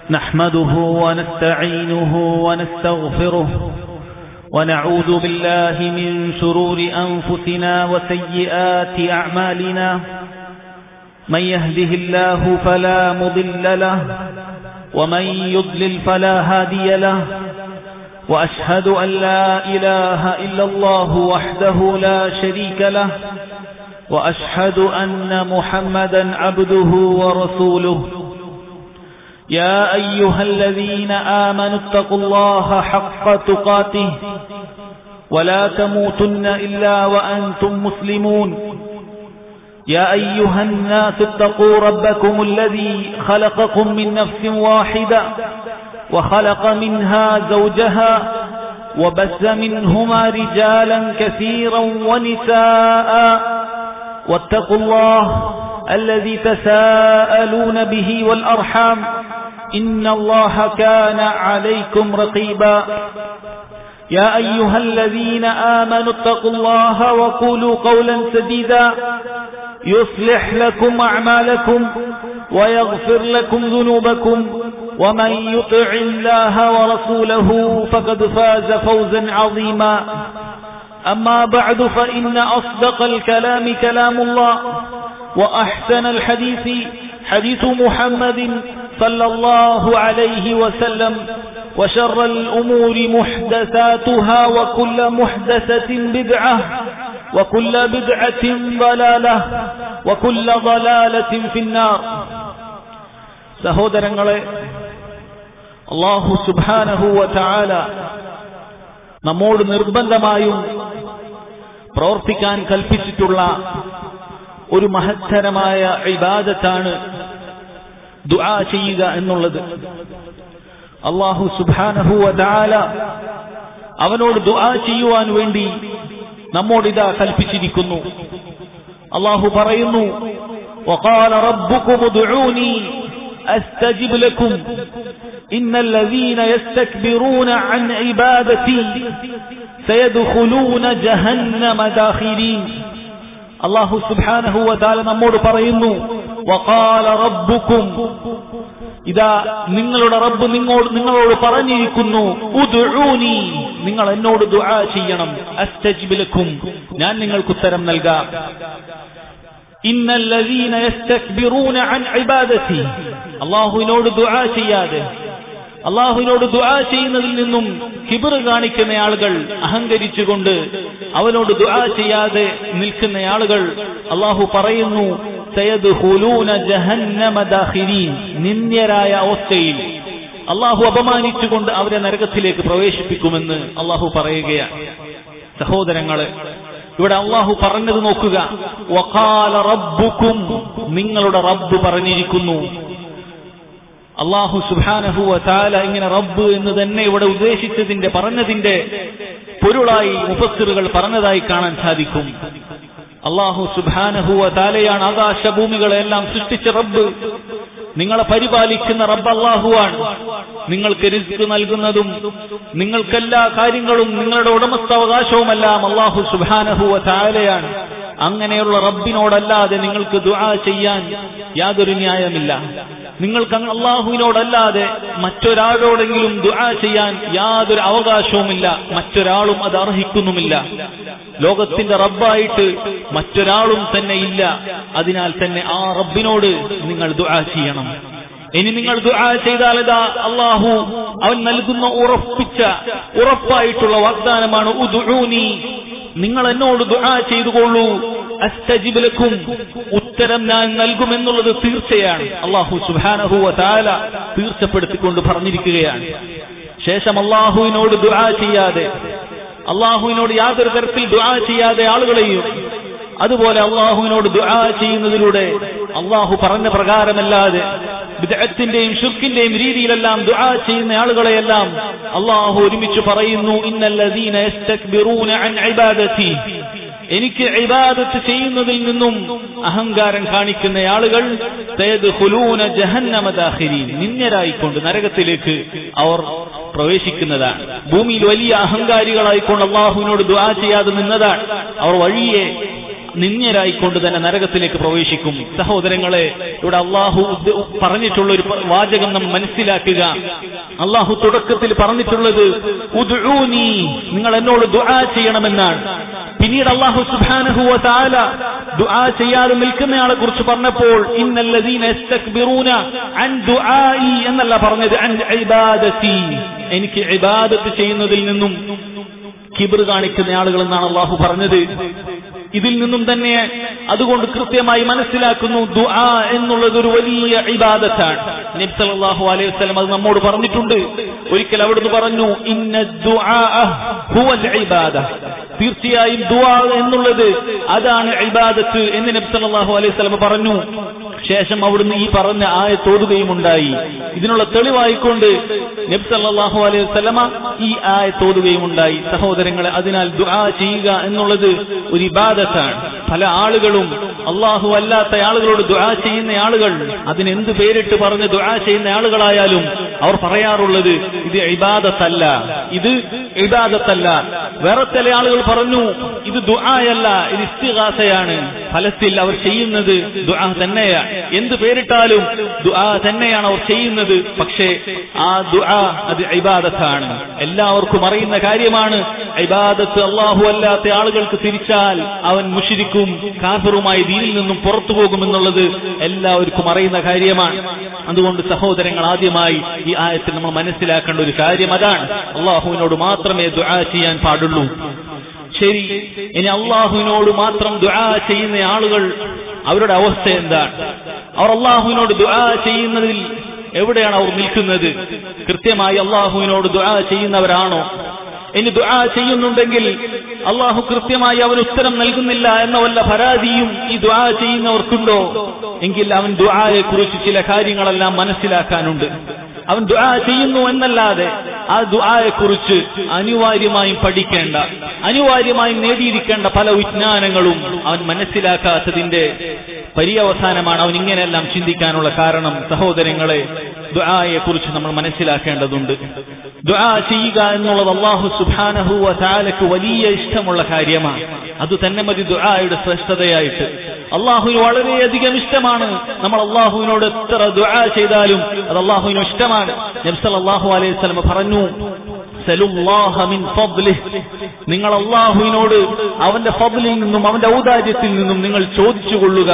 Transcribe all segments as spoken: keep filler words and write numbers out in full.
نحمده ونستعينه ونستغفره ونعوذ بالله من شرور أنفسنا وسيئات أعمالنا من يهده الله فلا مضل له ومن يضلل فلا هادي له وأشهد أن لا إله إلا الله وحده لا شريك له وأشهد أن محمدا عبده ورسوله يا أيها الذين آمنوا اتقوا الله حق تقاته ولا تموتن إلا وأنتم مسلمون يا أيها الناس اتقوا ربكم الذي خلقكم من نفس واحدة وخلق منها زوجها وبث منهما رجالا كثيرا ونساء واتقوا الله الذي تساءلون به والأرحام إن الله كان عليكم رقيبا يا أيها الذين آمنوا اتقوا الله وقولوا قولا سديدا يصلح لكم أعمالكم ويغفر لكم ذنوبكم ومن يطع الله ورسوله فقد فاز فوزا عظيما أما بعد فإن أصدق الكلام كلام الله وأحسن الحديث حديث محمد صلى الله عليه وسلم وشر الأمور محدثاتها وكل محدثة بدعة وكل بدعة ضلالة وكل ضلالة في النار. സഹോദരങ്ങളെ, അല്ലാഹു സുബ്ഹാനഹു വ തആല നമ്മോട് നിർബന്ധമായും പ്രവർത്തിക്കാൻ കൽപ്പിച്ചിട്ടുള്ള ഒരു മഹത്തരമായ ഇബാദത്താണ് ദുആ ചെയ്യുക എന്നുള്ളത്. അല്ലാഹു സുബ്ഹാനഹു വ തആല അവനോട് ദുആ ചെയ്യുവാൻ വേണ്ടി നമ്മോട് ഇതാ കൽപ്പിച്ചിരിക്കുന്നു. അല്ലാഹു പറയുന്നു, വഖാല റബ്ബുകും ഉദ്ഊനി അസ്തജിബ് ലക്കും ഇന്നൽ ലദീന യസ്തക്ബിറൂന അൻ ഇബാദതി സയദ്ഖുലൂന ജഹന്നമ ദാഖിലീൻ. അല്ലാഹു സുബ്ഹാനഹു വ തആല നമ്മോട് പറയുന്നു, വഖാല റബ്ബുകും, ഇതാ നിങ്ങളുടെ റബ്ബ് നിങ്ങളോട് നിങ്ങളോട് പറഞ്ഞിരിക്കുന്നു, ഉദ്ഊനി, നിങ്ങൾ എന്നോട് ദുആ ചെയ്യണം, അസ്തജിബ് ലക്കും, ഞാൻ നിങ്ങൾക്ക് ഉത്തരം നൽകാം. ഇന്നൽ ലദീന യസ്തക്ബിറൂന അൻ ഇബാദതി, അല്ലാഹുവിനോട് ദുആ ചെയ്യാതെ, അല്ലാഹുവിനോട് ദുആ ചെയ്യുന്നതിൽ നിന്നും കിബ്ർ കാണിക്കുന്ന ആളുകൾ, അഹങ്കരിച്ചുകൊണ്ട് അവനോട് ദുആ ചെയ്യാതെ നിൽക്കുന്ന ആളുകൾ, അല്ലാഹു പറയുന്നു, സയദ്ഖുലൂന ജഹന്നമ ദാഖിലീൻ, നിന്ദ്യരായ അവസ്ഥയിൽ അല്ലാഹു അപമാനിച്ചുകൊണ്ട് അവരെ നരകത്തിലേക്ക് പ്രവേശിപ്പിക്കുമെന്ന് അല്ലാഹു പറയുകയാണ്. സഹോദരങ്ങളെ, ഇവിടെ അല്ലാഹു പറഞ്ഞത് നോക്കുക, വഖാല റബ്ബുകും, നിങ്ങളുടെ റബ്ബ് പറഞ്ഞിരിക്കുന്നു. അല്ലാഹു സുബ്ഹാനഹു വ തആല ഇങ്ങനെ റബ്ബ് എന്ന് തന്നെ ഇവിടെ ഉദ്ദേശിച്ചതിന്റെ പറഞ്ഞതിന്റെ പൊരുളായി മുഫസ്സിറുകൾ പറഞ്ഞതായി കാണാൻ സാധിക്കും. അല്ലാഹു സുബ്ഹാനഹു വ തആലയാണ് ആകാശഭൂമികളെല്ലാം സൃഷ്ടിച്ച റബ്ബ്. നിങ്ങളെ പരിപാലിക്കുന്ന റബ്ബ് അല്ലാഹുവാണ്. നിങ്ങൾക്ക് റിസ്ക് നൽകുന്നതും നിങ്ങൾക്കെല്ലാ കാര്യങ്ങളും നിങ്ങളുടെ ഉടമസ്ഥാവകാശവുമെല്ലാം അല്ലാഹു സുബ്ഹാനഹു വ തആലയാണ്. അങ്ങനെയുള്ള റബ്ബിനോടല്ലാതെ നിങ്ങൾക്ക് ദുആ ചെയ്യാൻ യാതൊരു ന്യായമില്ല. നിങ്ങൾക്ക് അല്ലാഹുവിനോടല്ലാതെ മറ്റൊരാളോടെങ്കിലും ദുആ ചെയ്യാൻ യാതൊരു അവകാശവുമില്ല. മറ്റൊരാളും അത് അർഹിക്കുന്നുമില്ല. ലോകത്തിന്റെ റബ്ബായിട്ട് മറ്റൊരാളും തന്നെ ഇല്ല. അതിനാൽ തന്നെ ആ റബ്ബിനോട് നിങ്ങൾ ദുആ ചെയ്യണം. ഇനി നിങ്ങൾ ദുആ ചെയ്താൽ ഇതാ അല്ലാഹു അവൻ നൽകുന്ന ഉറപ്പിച്ച ഉറപ്പായിട്ടുള്ള വാഗ്ദാനമാണ്, ഉദ്ഊനി, നിങ്ങൾ എന്നോട് ദുആ ചെയ്തുകൊള്ളൂ, അസ്തജിബ് ലക്കും, ഉത്തരം ഞാൻ നൽകുമെന്നുള്ളത് തീർച്ചയാണ്. അല്ലാഹു സുബ്ഹാനഹു വ തആല തീർച്ചപ്പെടുത്തിക്കൊണ്ട് പറഞ്ഞിരിക്കുകയാണ്. ശേഷം അല്ലാഹുവിനോട് ദുആ ചെയ്യാതെ, അല്ലാഹുവിനോട് യാതൊരു തരത്തിൽ ദുആ ചെയ്യാതെ ആളുകളെയും, അതുപോലെ അല്ലാഹുവിനോട് ദുആ ചെയ്യുന്നതിലൂടെ അല്ലാഹു പറഞ്ഞ പ്രകാരമല്ലാതെ ബിദ്അത്തിന്റെയും ശിർക്കിന്റെയും രീതിയിലെല്ലാം ദുആ ചെയ്യുന്ന ആളുകളെയെല്ലാം അല്ലാഹു ഒരുമിച്ച് പറയുന്നു, ഇന്നൽ ലദീന യസ്തക്ബിറൂന അൻ ഇബാദതി, എനിക്ക് ഇബാദത്ത് ചെയ്യുന്നതിൽ നിന്നും അഹങ്കാരം കാണിക്കുന്ന ആളുകൾ സയദ്ഖുലൂന ജഹന്നമ ദാഖിലീൻ, നിന്ദ്യരായിക്കൊണ്ട് നരകത്തിലേക്ക് അവർ പ്രവേശിക്കുന്നതാണ്. ഭൂമിയിൽ വലിയ അഹങ്കാരികളായിക്കൊണ്ട് അല്ലാഹുവിനോട് ദുആ ചെയ്യാതെ നിന്നതാണ് അവർ വഴിയെ നിന്ദ്യരായിക്കൊണ്ട് തന്നെ നരകത്തിലേക്ക് പ്രവേശിക്കും. സഹോദരങ്ങളെ, ഇവിടെ അള്ളാഹു പറഞ്ഞിട്ടുള്ള ഒരു വാചകം നമ്മൾ മനസ്സിലാക്കുക. അള്ളാഹു തുടക്കത്തിൽ പറഞ്ഞിട്ടുള്ളത് ഉദ്ഉനി, നിങ്ങൾ എന്നോട് ദുആ ചെയ്യണമെന്നാണ്. പിന്നീട് അല്ലാഹു സുബ്ഹാനഹു വ തആല ദുആ ചെയ്യാതെ നിൽക്കുന്നയാളെ കുറിച്ച് പറഞ്ഞപ്പോൾ ഇന്നല്ലദീന യസ്തക്ബിറൂന അൻ ദുആഇ എന്നല്ല പറഞ്ഞത്, അൻ ഇബാദതി, എനിക്ക് ഇബാദത്ത് ചെയ്യുന്നതിൽ നിന്നും കിബ്ർ കാണിക്കുന്ന ആളുകൾ എന്നാണ് അല്ലാഹു പറഞ്ഞത്. ഇതിൽ നിന്നും തന്നെ അതുകൊണ്ട് കൃത്യമായി മനസ്സിലാക്കുന്നു ദുആ എന്നുള്ളത് ഒരു വലിയ ഇബാദത്താണ്. നബി സല്ലല്ലാഹു അലൈഹി വസല്ലം അത് നമ്മോട് പറഞ്ഞിട്ടുണ്ട്. ഒരിക്കൽ അവിടുന്ന് പറഞ്ഞു, ഇന്ന ദുആ ഹുവൽ ഇബാദ, തീർച്ചയായും ദുആ എന്നുള്ളത് അതാണ് ഇബാദത്ത് എന്ന് നബി സല്ലല്ലാഹു അലൈഹി വസല്ലം പറഞ്ഞു. ശേഷം അവിടുന്ന് ഈ പറഞ്ഞ ആയത്ത് ഓതുകയും ഉണ്ടായി. ഇതിനുള്ള തെളിവായിക്കൊണ്ട് നബി സല്ലല്ലാഹു അലൈഹി വസല്ലമ ഈ ആയത്ത് ഓതുകയും ഉണ്ടായി. സഹോദരങ്ങളെ, അതിനാൽ ദുആ ചെയ്യുക എന്നുള്ളത് ഒരു ഇബാദത്താണ്. പല ആളുകളും അല്ലാഹു അല്ലാത്ത ആളുകളോട് ദുആ ചെയ്യുന്ന ആളുകൾ, അതിനെന്ത് പേരിട്ട് പറഞ്ഞ് ദുആ ചെയ്യുന്ന ആളുകളായാലും അവർ പറയാറുള്ളത് ഇത് ഇബാദത്തല്ല, ഇത് ഇബാദത്തല്ല. വേറെ ചില ആളുകൾ പറഞ്ഞു ഇത് ദുആയല്ല, ഇത് ഇസ്തിഗാസയാണ്. ഫലത്തിൽ അവർ ചെയ്യുന്നത് ദുആ തന്നെയാണ്. എന്ത് പേരിട്ടാലും ദുആ തന്നെയാണ് അവർ ചെയ്യുന്നത്. പക്ഷേ ആ ദുആ അത് ഇബാദത്താണ്. എല്ലാവർക്കും അറിയുന്ന കാര്യമാണ്. ഇബാദത്ത് അല്ലാഹു അല്ലാത്ത ആളുകൾക്ക് തിരിച്ചാൽ അവൻ മുശ്രിക്കും കാഫിറുമായി ദീനിൽ നിന്നും പുറത്തു പോകുമെന്നുള്ളത് എല്ലാവർക്കും അറിയുന്ന കാര്യമാണ്. അതുകൊണ്ട് സഹോദരങ്ങൾ, ആദ്യമായി ഈ ആയത്തിൽ നമ്മൾ മനസ്സിലാക്കേണ്ട ഒരു കാര്യം അതാണ്. അല്ലാഹുവിനോട് മാത്രമേ ദുആ ചെയ്യാൻ പാടുള്ളൂ. ശരി, ഇനി അല്ലാഹുവിനോട് മാത്രം ദുആ ചെയ്യുന്ന ആളുകൾ അവരുടെ അവസ്ഥ എന്താണ്? അവർ അല്ലാഹുവിനോട് ദുആ ചെയ്യുന്നതിൽ എവിടെയാണ് അവർ നിൽക്കുന്നത്? കൃത്യമായി അല്ലാഹുവിനോട് ദുആ ചെയ്യുന്നവരാണോ? ഇനി ദുആ ചെയ്യുന്നുണ്ടെങ്കിൽ അല്ലാഹു കൃത്യമായി അവന് ഉത്തരം നൽകുന്നില്ല എന്ന വല്ല പരാതിയും ഈ ദുആ ചെയ്യുന്നവർക്കുണ്ടോ? എങ്കിൽ അവൻ ദുആയെ കുറിച്ച് ചില കാര്യങ്ങളെല്ലാം മനസ്സിലാക്കാനുണ്ട്. അവൻ ദുആ ചെയ്യുന്നു എന്നല്ലാതെ ആ ദുആയെ കുറിച്ച് അനിവാര്യമായും പഠിക്കേണ്ട, അനിവാര്യമായും നേടിയിരിക്കേണ്ട പല വിജ്ഞാനങ്ങളും അവൻ മനസ്സിലാക്കാത്തതിന്റെ പര്യവസാനമാണ് അവൻ ഇങ്ങനെയെല്ലാം ചിന്തിക്കാനുള്ള കാരണം. സഹോദരങ്ങളെ, ദുആയെ കുറിച്ച് നമ്മൾ മനസ്സിലാക്കേണ്ടതുണ്ട്. ദുആ ചെയ്യുക എന്നുള്ളത് അല്ലാഹു സുബ്ഹാനഹു വ തആലക്ക് വലിയ ഇഷ്ടമുള്ള കാര്യമാണ്. അത് തന്നെ മതി ദുആയുടെ ശ്രേഷ്ഠതയായിട്ട്. അല്ലാഹുവിന് വളരെയധികം ഇഷ്ടമാണ്. നമ്മൾ അല്ലാഹുവിനോട് എത്ര ദുആ ചെയ്താലും അത് അല്ലാഹുവിന് ഇഷ്ടമാണ്. നബി സല്ലല്ലാഹു അലൈഹി വസല്ലം പറഞ്ഞു, സലുല്ലാഹ മിൻ ഫദ്ലിഹ്, നിങ്ങൾ അല്ലാഹുവിനോട് അവന്റെ ഫദ്ലിൽ നിന്നും അവന്റെ ഔദാര്യത്തിൽ നിന്നും നിങ്ങൾ ചോദിച്ചുകൊള്ളുക.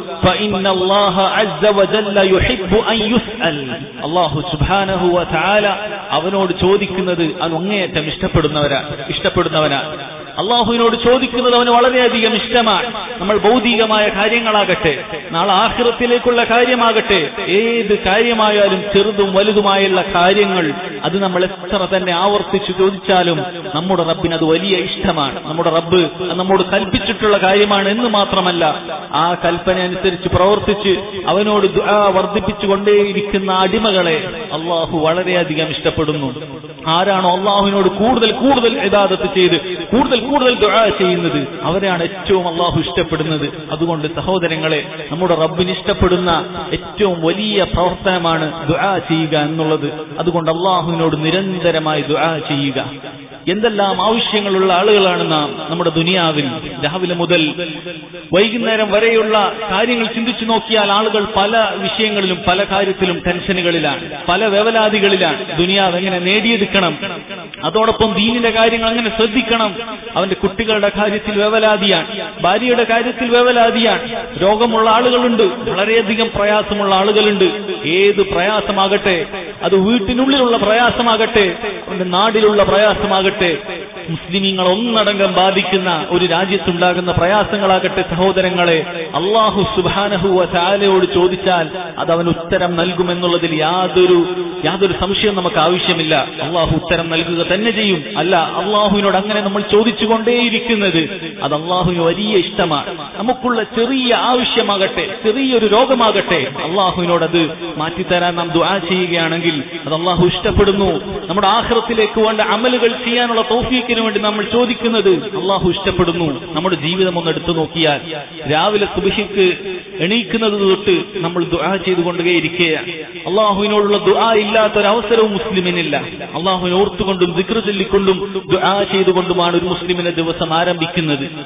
ഫഇന്നല്ലാഹ അസ്സ വജല്ല യുഹിബ്ബു അൻ യുസ്അൽ, അല്ലാഹു സുബ്ഹാനഹു വ തആല അവനോട് ചോദിക്കുന്നത് അവൻ അങ്ങേയറ്റം ഇഷ്ടപ്പെടുന്നവരാ ഇഷ്ടപ്പെടുന്നവനാ അള്ളാഹുവിനോട് ചോദിക്കുന്നത് അവന് വളരെയധികം ഇഷ്ടമാണ്. നമ്മൾ ഭൗതികമായ കാര്യങ്ങളാകട്ടെ, നാളെ ആഖിറത്തിലേക്കുള്ള കാര്യമാകട്ടെ, ഏത് കാര്യമായാലും ചെറുതും വലുതുമായുള്ള കാര്യങ്ങൾ അത് നമ്മൾ എത്ര തന്നെ ആവർത്തിച്ചു ചോദിച്ചാലും നമ്മുടെ റബ്ബിന് അത് വലിയ ഇഷ്ടമാണ്. നമ്മുടെ റബ്ബ് നമ്മോട് കൽപ്പിച്ചിട്ടുള്ള കാര്യമാണ് എന്ന് മാത്രമല്ല, ആ കൽപ്പന അനുസരിച്ച് പ്രവർത്തിച്ച് അവനോട് ദുആ വർദ്ധിപ്പിച്ചുകൊണ്ടേയിരിക്കുന്ന അടിമകളെ അള്ളാഹു വളരെയധികം ഇഷ്ടപ്പെടുന്നു. ആരാണോ അള്ളാഹുവിനോട് കൂടുതൽ കൂടുതൽ ഇബാദത്ത് ചെയ്ത് കൂടുതൽ കൂടുതൽ ദുആ ചെയ്യുന്നത് അവരെയാണ് ഏറ്റവും അള്ളാഹു ഇഷ്ടപ്പെടുന്നത്. അതുകൊണ്ട് സഹോദരങ്ങളെ, നമ്മുടെ റബ്ബിന് ഇഷ്ടപ്പെടുന്ന ഏറ്റവും വലിയ പ്രവർത്തനമാണ് ദുആ ചെയ്യുക എന്നുള്ളത്. അതുകൊണ്ട് അള്ളാഹുവിനോട് നിരന്തരമായി ദുആ ചെയ്യുക. എന്തെല്ലാം ആവശ്യങ്ങളുള്ള ആളുകളാണ് നാം നമ്മുടെ ദുനിയാവിൽ. രാവിലെ മുതൽ വൈകുന്നേരം വരെയുള്ള കാര്യങ്ങൾ ചിന്തിച്ചു നോക്കിയാൽ ആളുകൾ പല വിഷയങ്ങളിലും പല കാര്യത്തിലും ടെൻഷനുകളിലാണ്, പല വേവലാതികളിലാണ്. ദുനിയാവ് എങ്ങനെ നേടിയെടുക്കണം, അതോടൊപ്പം ദീനിന്റെ കാര്യങ്ങൾ എങ്ങനെ ശ്രദ്ധിക്കണം. അവന്റെ കുട്ടികളുടെ കാര്യത്തിൽ വേവലാതിയാണ്, ഭാര്യയുടെ കാര്യത്തിൽ വേവലാതിയാണ്. രോഗമുള്ള ആളുകളുണ്ട്, വളരെയധികം പ്രയാസമുള്ള ആളുകളുണ്ട്. ഏത് പ്രയാസമാകട്ടെ, അത് വീട്ടിനുള്ളിലുള്ള പ്രയാസമാകട്ടെ, അവന്റെ നാടിലുള്ള പ്രയാസമാകട്ടെ, മുസ്ലിമീങ്ങൾ ഒന്നടങ്കം ബാധിക്കുന്ന ഒരു രാജ്യത്തുണ്ടാകുന്ന പ്രയാസങ്ങളാകട്ടെ, സഹോദരങ്ങളെ, അല്ലാഹു സുബ്ഹാനഹു വ തആലയോട് ചോദിച്ചാൽ അത് അവൻ ഉത്തരം നൽകുമെന്നുള്ളതിൽ യാതൊരു യാതൊരു സംശയം നമുക്ക് ആവശ്യമില്ല. അള്ളാഹു ഉത്തരം നൽകുക തന്നെ ചെയ്യും. അല്ല, അള്ളാഹുവിനോട് അങ്ങനെ നമ്മൾ ചോദിച്ചുകൊണ്ടേയിരിക്കുന്നത് അത് അള്ളാഹുവിന് വലിയ ഇഷ്ടമാണ്. നമുക്കുള്ള ചെറിയ ആവശ്യമാകട്ടെ, ചെറിയൊരു രോഗമാകട്ടെ, അള്ളാഹുവിനോട് അത് മാറ്റിത്തരാൻ നാം ദുആ ചെയ്യുകയാണെങ്കിൽ അത് അള്ളാഹു ഇഷ്ടപ്പെടുന്നു. നമ്മുടെ ആഖിറത്തിലേക്ക് വേണ്ട അമലുകൾ ചെയ്യാനുള്ള തൗഫീഖിന് വേണ്ടി നമ്മൾ ചോദിക്കുന്നത് അള്ളാഹു ഇഷ്ടപ്പെടുന്നു. നമ്മുടെ ജീവിതം ഒന്ന് എടുത്തു നോക്കിയാൽ രാവിലെ സുബ്ഹിക്ക് എണീക്കുന്നത് തൊട്ട് നമ്മൾ ദുആ ചെയ്തുകൊണ്ടേയിരിക്കുകയാണ്. അള്ളാഹുവിനോടുള്ള ദുആ ഇല്ലാത്തൊരവസരവും മുസ്ലിമിനില്ല. അള്ളാഹുവിനെ ഓർത്തുകൊണ്ടും ദിക്ർ ചൊല്ലിക്കൊണ്ടും ദുആ ചെയ്തുകൊണ്ടുമാണ് ഒരു മുസ്ലിമിന്റെ ദിവസം ആരംഭിക്കുന്നത്.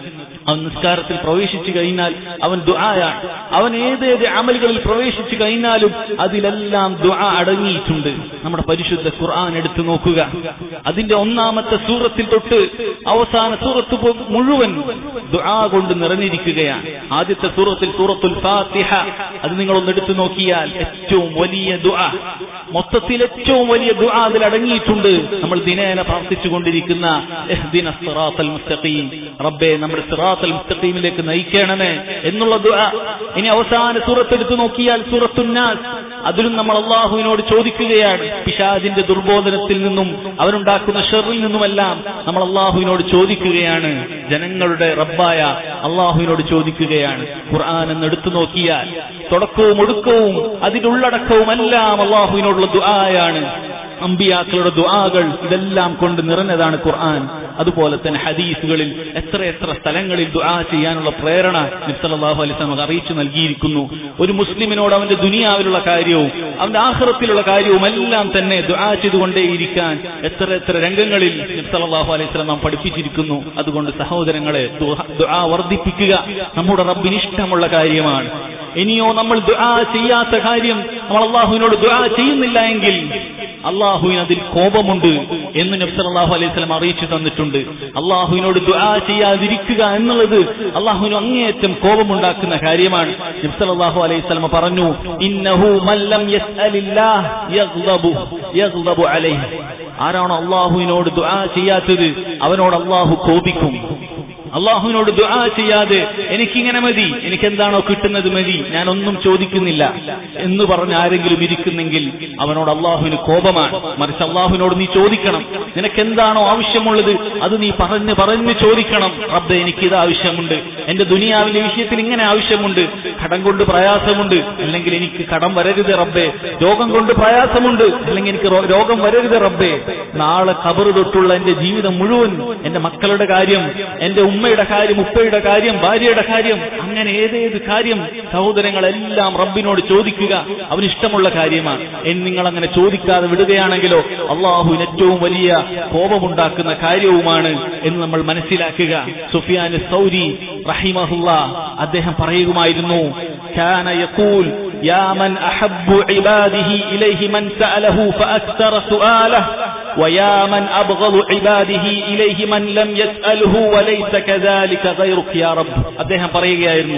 അവൻ നിസ്കാരത്തിൽ പ്രവേശിച്ചു കഴിഞ്ഞാൽ അവൻ ദുആയാണ്. അവൻ ഏതേത് അമലുകളിൽ പ്രവേശിച്ചു കഴിഞ്ഞാലും അതിലെല്ലാം ദുആ അടങ്ങിയിട്ടുണ്ട്. നമ്മുടെ പരിശുദ്ധ ഖുർആൻ എടുത്തു നോക്കുക. അതിന്റെ ഒന്നാമത്തെ സൂറത്തിൽ തൊട്ട് അവസാന സൂറത്ത് മുഴുവൻ ദുആ കൊണ്ട് നിറഞ്ഞിരിക്കുകയാണ്. ആദ്യത്തെ സൂറത്തിൽ സൂറത്തുൽ ഫാത്തിഹ, അത് നിങ്ങളൊന്ന് എടുത്തു നോക്കിയാൽ ഏറ്റവും വലിയ ദുആ, മൊത്തത്തിൽ ഏറ്റവും വലിയ ദുആ അതിൽ അടങ്ങിയിട്ടുണ്ട്. നമ്മൾ ദിനേന പ്രാർത്ഥിച്ചുകൊണ്ടിരിക്കുന്ന ഇഹ്ദിനസ് സിറാത്തൽ മുസ്തഖീം, റബ്ബേ നമ്മുടെ സിറാത്തൽ മുസ്തഖീമിലേക്ക് നയിക്കണമേ എന്നുള്ള ദുആ. ഇനി അവസാന സൂറത്ത് എടുത്തു നോക്കിയാൽ സൂറത്തുൻ നാസ്, അതിലും നമ്മൾ അള്ളാഹുവിനോട് ചോദിക്കുകയാണ്. പിശാചിന്റെ ദുർബോധനത്തിൽ നിന്നും അവനുണ്ടാക്കുന്ന ഷർറിൽ നിന്നുമെല്ലാം നമ്മൾ അള്ളാഹുവിനോട് ചോദിക്കുകയാണ്. ജനങ്ങളുടെ റബ്ബായ അള്ളാഹുവിനോട് ചോദിക്കുകയാണ്. ഖുർആൻ എന്ന് എടുത്തു നോക്കിയാൽ തുടക്കവും ഒടുക്കവും അതിന്റെ ഉള്ളടക്കവും എല്ലാം അള്ളാഹുവിനോടുള്ള ദുആയാണ്. അമ്പിയാക്കളുടെ ദുആകൾ ഇതെല്ലാം കൊണ്ട് നിറഞ്ഞതാണ് ഖുർആൻ. അതുപോലെ തന്നെ ഹദീസുകളിൽ എത്ര എത്ര സ്ഥലങ്ങളിൽ ദുആ ചെയ്യാനുള്ള പ്രേരണ നബി സല്ലല്ലാഹു അലൈഹി വസല്ലം അറിയിച്ചു നൽകിയിരിക്കുന്നു. ഒരു മുസ്ലിമിനോട് അവന്റെ ദുനിയാവിലുള്ള കാര്യവും അവന്റെ ആഖിറത്തിലുള്ള കാര്യവും എല്ലാം തന്നെ ദുആ ചെയ്തുകൊണ്ടേയിരിക്കാൻ എത്ര എത്ര രംഗങ്ങളിൽ നബി സല്ലല്ലാഹു അലൈഹി വസല്ലം നാം പഠിപ്പിച്ചിരിക്കുന്നു. അതുകൊണ്ട് സഹോദരങ്ങളെ, ദുആ വർദ്ധിപ്പിക്കുക നമ്മുടെ റബ്ബിന് ഇഷ്ടമുള്ള കാര്യമാണ്. ഇനിയോ നമ്മൾ ദുആ ചെയ്യാത്ത കാര്യം, നമ്മൾ അള്ളാഹുവിനോട് ദുആ ചെയ്യുന്നില്ല എങ്കിൽ അള്ളാഹുവിന് അതിൽ കോപമുണ്ട് എന്ന് നബി സല്ലല്ലാഹു അലൈഹി വസല്ലം അറിയിച്ചു തന്നിട്ടുണ്ട്. അള്ളാഹുവിനോട് ദുആ ചെയ്യാതിരിക്കുക എന്നുള്ളത് അള്ളാഹുവിന് അങ്ങേയറ്റം കോപമുണ്ടാക്കുന്ന കാര്യമാണ്. നബി സല്ലല്ലാഹു അലൈഹി വസല്ലം പറഞ്ഞു, ഇന്നഹു മൻ ലം യസ്അലില്ലാഹ് യഗ്ളബു യഗ്ളബു അലൈഹി. ആരാണോ അള്ളാഹുവിനോട് ദുആ ചെയ്യാത്തത് അവനോട് അള്ളാഹു കോപിക്കും. അള്ളാഹുവിനോട് ദുആ ചെയ്യാതെ എനിക്കിങ്ങനെ മതി, എനിക്കെന്താണോ കിട്ടുന്നത് മതി, ഞാനൊന്നും ചോദിക്കുന്നില്ല എന്ന് പറഞ്ഞ് ആരെങ്കിലും ഇരിക്കുന്നെങ്കിൽ അവനോട് അള്ളാഹുവിന് കോപമാണ്. മറിച്ച് അള്ളാഹുവിനോട് നീ ചോദിക്കണം. നിനക്കെന്താണോ ആവശ്യമുള്ളത് അത് നീ പറഞ്ഞ് പറഞ്ഞ് ചോദിക്കണം. റബ്ബേ, എനിക്കിത് ആവശ്യമുണ്ട്, എന്റെ ദുനിയാവിന്റെ വിഷയത്തിൽ ഇങ്ങനെ ആവശ്യമുണ്ട്, കടം കൊണ്ട് പ്രയാസമുണ്ട്, അല്ലെങ്കിൽ എനിക്ക് കടം വരരുത് റബ്ബേ, രോഗം കൊണ്ട് പ്രയാസമുണ്ട്, അല്ലെങ്കിൽ എനിക്ക് രോഗം വരരുത് റബ്ബേ, നാളെ ഖബർ തൊട്ടുള്ള എന്റെ ജീവിതം മുഴുവൻ, എന്റെ മക്കളുടെ കാര്യം, എന്റെ ഉമ്മയുടെ കാര്യം, ഉപ്പയുടെ കാര്യം, ഭാര്യയുടെ കാര്യം, അങ്ങനെ ഏതേത് കാര്യം സഹോദരങ്ങളെല്ലാം റബ്ബിനോട് ചോദിക്കുക. അവന് ഇഷ്ടമുള്ള കാര്യമാണ്. എന്ന് നിങ്ങൾ അങ്ങനെ ചോദിക്കാതെ വിടുകയാണെങ്കിലോ അള്ളാഹുവിന് ഏറ്റവും വലിയ കോപമുണ്ടാക്കുന്ന കാര്യവുമാണ് എന്ന് നമ്മൾ മനസ്സിലാക്കുക. സുഫിയാൻ സൗരി റഹിമഹുല്ലാഹ് അദ്ദേഹം പറയുമായിരുന്നു, കാന യഖൂൽ യാ മൻ അഹബ്ബു ഇബാദിഹി ഇലൈഹി മൻ സഅലഹു ഫഅക്തറ സുആലഹു ويا من أبغض عباده إليه من لم يسأله وليس كذلك غيرك يا رب. അദ്ദേഹം പറയുകയായിരുന്നു,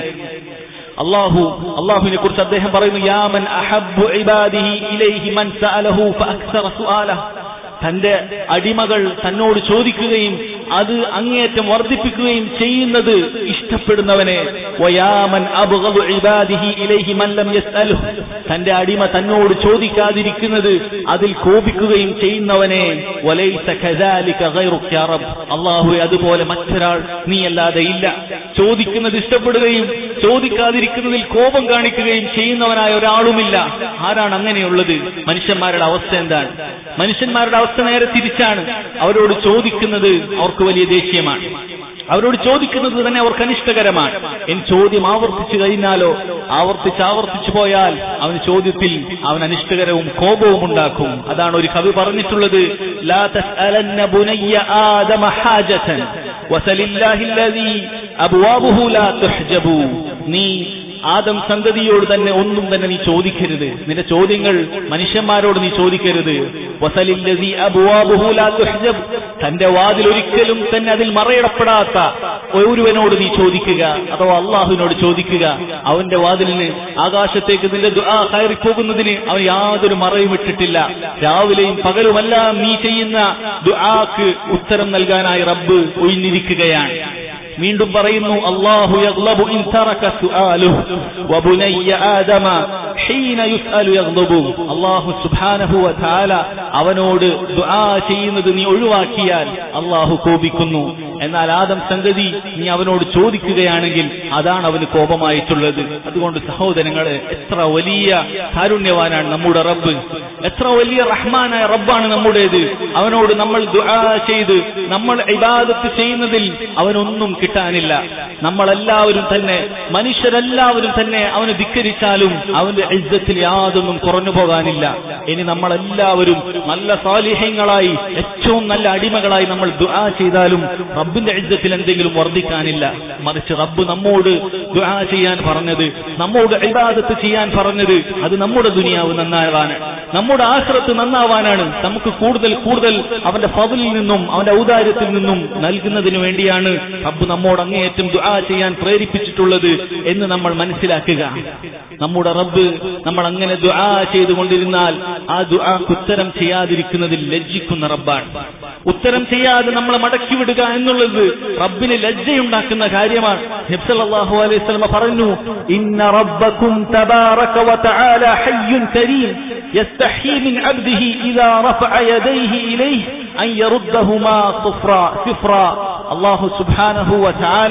അല്ലാഹു അല്ലാഹുവിനെ കുറിച്ച് അദ്ദേഹം പറയുന്നു, യാ മൻ അഹബ്ബു ഇബാദിഹി ഇലൈഹി മൻ സഅലഹു ഫഅക്തറ സുആലഹു. തന്റെ അടിമകൾ തന്നോട് ചോദിക്കുകയും അത് അങ്ങേയറ്റം വർദ്ധിപ്പിക്കുകയും ചെയ്യുന്നത് ഇഷ്ടപ്പെടുന്നവനെ, വയാമൻ അബ്ഗദു ഇബാദിഹി ഇലൈഹി മൻ ലം യസ്അലുഹു, തന്റെ അടിമ തന്നോട് ചോദിക്കാതിരിക്കുന്നത് അതിൽ കോപിക്കുകയും ചെയ്യുന്നവനെ, വലൈസ കദാലിക ഗൈറുക യാ റബ്ബ്. അല്ലാഹുവേ, അതുപോലെ മറ്റൊരാൾ നീയല്ലാതെ ഇല്ല. ചോദിക്കുന്നത് ഇഷ്ടപ്പെടുകയും ചോദിക്കാതിരിക്കുന്നതിൽ കോപം കാണിക്കുകയും ചെയ്യുന്നവനായ ഒരാളുമില്ല. ആരാണ് അങ്ങനെയുള്ളത്? മനുഷ്യന്മാരുടെ അവസ്ഥ എന്താണ്? മനുഷ്യന്മാരുടെ അവസ്ഥ നേരെ തിരിച്ചാണ്. അവരോട് ചോദിക്കുന്നത് അവർക്ക് വലിയ ദേഷ്യമാണ്. അവരോട് ചോദിക്കുന്നത് തന്നെ അവർക്ക് അനിഷ്ടകരമാണ്. ഇനി ചോദ്യം ആവർത്തിച്ചു കഴിഞ്ഞാലോ, ആവർത്തിച്ച് ആവർത്തിച്ചു പോയാൽ അവന് ചോദ്യത്തിൽ അവൻ അനിഷ്ടകരവും കോപവും ഉണ്ടാക്കും. അതാണ് ഒരു കവി പറഞ്ഞിട്ടുള്ളത്, ലാ തസ്അലന്ന ബുനയ്യ ആദമ ഹാജതൻ വസലില്ലാഹി അല്ലദീ അബ്വാബുഹു ലാ തുഹ്ജബു. നീ ആദം സന്തതിയോട് തന്നെ ഒന്നും തന്നെ നീ ചോദിക്കരുത്. നിന്റെ ചോദ്യങ്ങൾ മനുഷ്യന്മാരോട് നീ ചോദിക്കരുത്. വസലില്ലദീ അബ്വാബുഹു ലാ തുഹ്ജബ്, തന്റെ വാതിൽ ഒരിക്കലും തന്നെ അതിൽ മറയിടപ്പെടാത്ത ഒരുവനോട് നീ ചോദിക്കുക, അഥവാ അള്ളാഹുവിനോട് ചോദിക്കുക. അവന്റെ വാതിലിന് ആകാശത്തേക്ക് നിന്റെ ദുആ കയറിപ്പോകുന്നതിന് അവൻ യാതൊരു മറയും ഇട്ടിട്ടില്ല. രാവിലെയും പകലുമെല്ലാം നീ ചെയ്യുന്ന ദുആക്ക് ഉത്തരം നൽകാനായി റബ്ബ് ഒഴിഞ്ഞിരിക്കുകയാണ്. വീണ്ടും പറയുന്നു, അല്ലാഹു യഗ്ളബു ഇൻ തറക സുആലുഹു വബുനയ്യ ആദമ ഹീന യുസ്അലു യഗ്ളബു. അല്ലാഹു സുബ്ഹാനഹു വ തആല അവനോട് ദുആ ചെയ്യുന്നത് നീ ഒഴിവാക്കിയാൽ അല്ലാഹു കോപിക്കുന്നു. എന്നാൽ ആദം സന്തതി നീ അവനോട് ചോദിക്കുകയാണെങ്കിൽ അതാണ് അവന് കോപമായിട്ടുള്ളത്. അതുകൊണ്ട് സഹോദരങ്ങളെ, എത്ര വലിയ കാരുണ്യവാനാണ് നമ്മുടെ റബ്ബ്. എത്ര വലിയ റഹ്മാനായ റബ്ബാണ് നമ്മുടേത്. അവനോട് നമ്മൾ ദുആ ചെയ്ത് നമ്മൾ ഇബാദത്ത് ചെയ്യുന്നതിൽ അവനൊന്നും കിട്ടാനില്ല. നമ്മളെല്ലാവരും തന്നെ മനുഷ്യരെല്ലാവരും തന്നെ അവന് ധിക്കരിച്ചാലും അവന്റെ ഇസ്സത്തിൽ യാതൊന്നും കുറഞ്ഞു പോകാനില്ല. ഇനി നമ്മളെല്ലാവരും നല്ല സാലിഹ്യങ്ങളായി ഏറ്റവും നല്ല അടിമകളായി നമ്മൾ ദുആ ചെയ്താലും റബ്ബിന്റെ ഇസ്സത്തിൽ എന്തെങ്കിലും വർദ്ധിക്കാനില്ല. മറിച്ച് റബ്ബ് നമ്മോട് ദുആ ചെയ്യാൻ പറഞ്ഞത്, നമ്മോട് ഇബാദത്ത് ചെയ്യാൻ പറഞ്ഞത് അത് നമ്മുടെ ദുനിയാവ് നന്നാവാനാണ്, നമ്മുടെ ആഖിറത്ത് നന്നാവാനാണ്. നമുക്ക് കൂടുതൽ കൂടുതൽ അവന്റെ ഫദ്ലിൽ നിന്നും അവന്റെ ഔദാര്യത്തിൽ നിന്നും നൽകുന്നതിന് വേണ്ടിയാണ് റബ്ബ് നമ്മോട് അങ്ങേയറ്റം ദുആ ചെയ്യാൻ പ്രേരിപ്പിച്ചിട്ടുള്ളത് എന്ന് നമ്മൾ മനസ്സിലാക്കുക. നമ്മുടെ റബ്ബ് നമ്മൾ അങ്ങനെ ദുആ ചെയ്തുകൊണ്ടിരുന്നാൽ ആ ദുആക്ക് ഉത്തരം ചെയ്യാതിരിക്കുന്നതിൽ ലജ്ജിക്കുന്ന റബ്ബാണ്. ഉത്തരം ചെയ്യാതെ നമ്മളെ മടക്കി വിടുക എന്നുള്ളത് റബ്ബിന് ലജ്ജയുണ്ടാക്കുന്ന കാര്യമാണ്. നബി സല്ലല്ലാഹു അലൈഹി വസല്ലം പറഞ്ഞു, ഇന്ന റബ്ബക്കും തബാറക വതആല ഹയ്യുൻ കരീം യസ്തഹി മിൻ അബ്ദിഹി ഇദാ റഫഅ യദൈഹി ഇലൈഹി അൻ യറുദ്ദഹുമാ സിഫ്റാ സിഫ്റാ. അല്ലാഹു സുബ്ഹാനഹു വതആല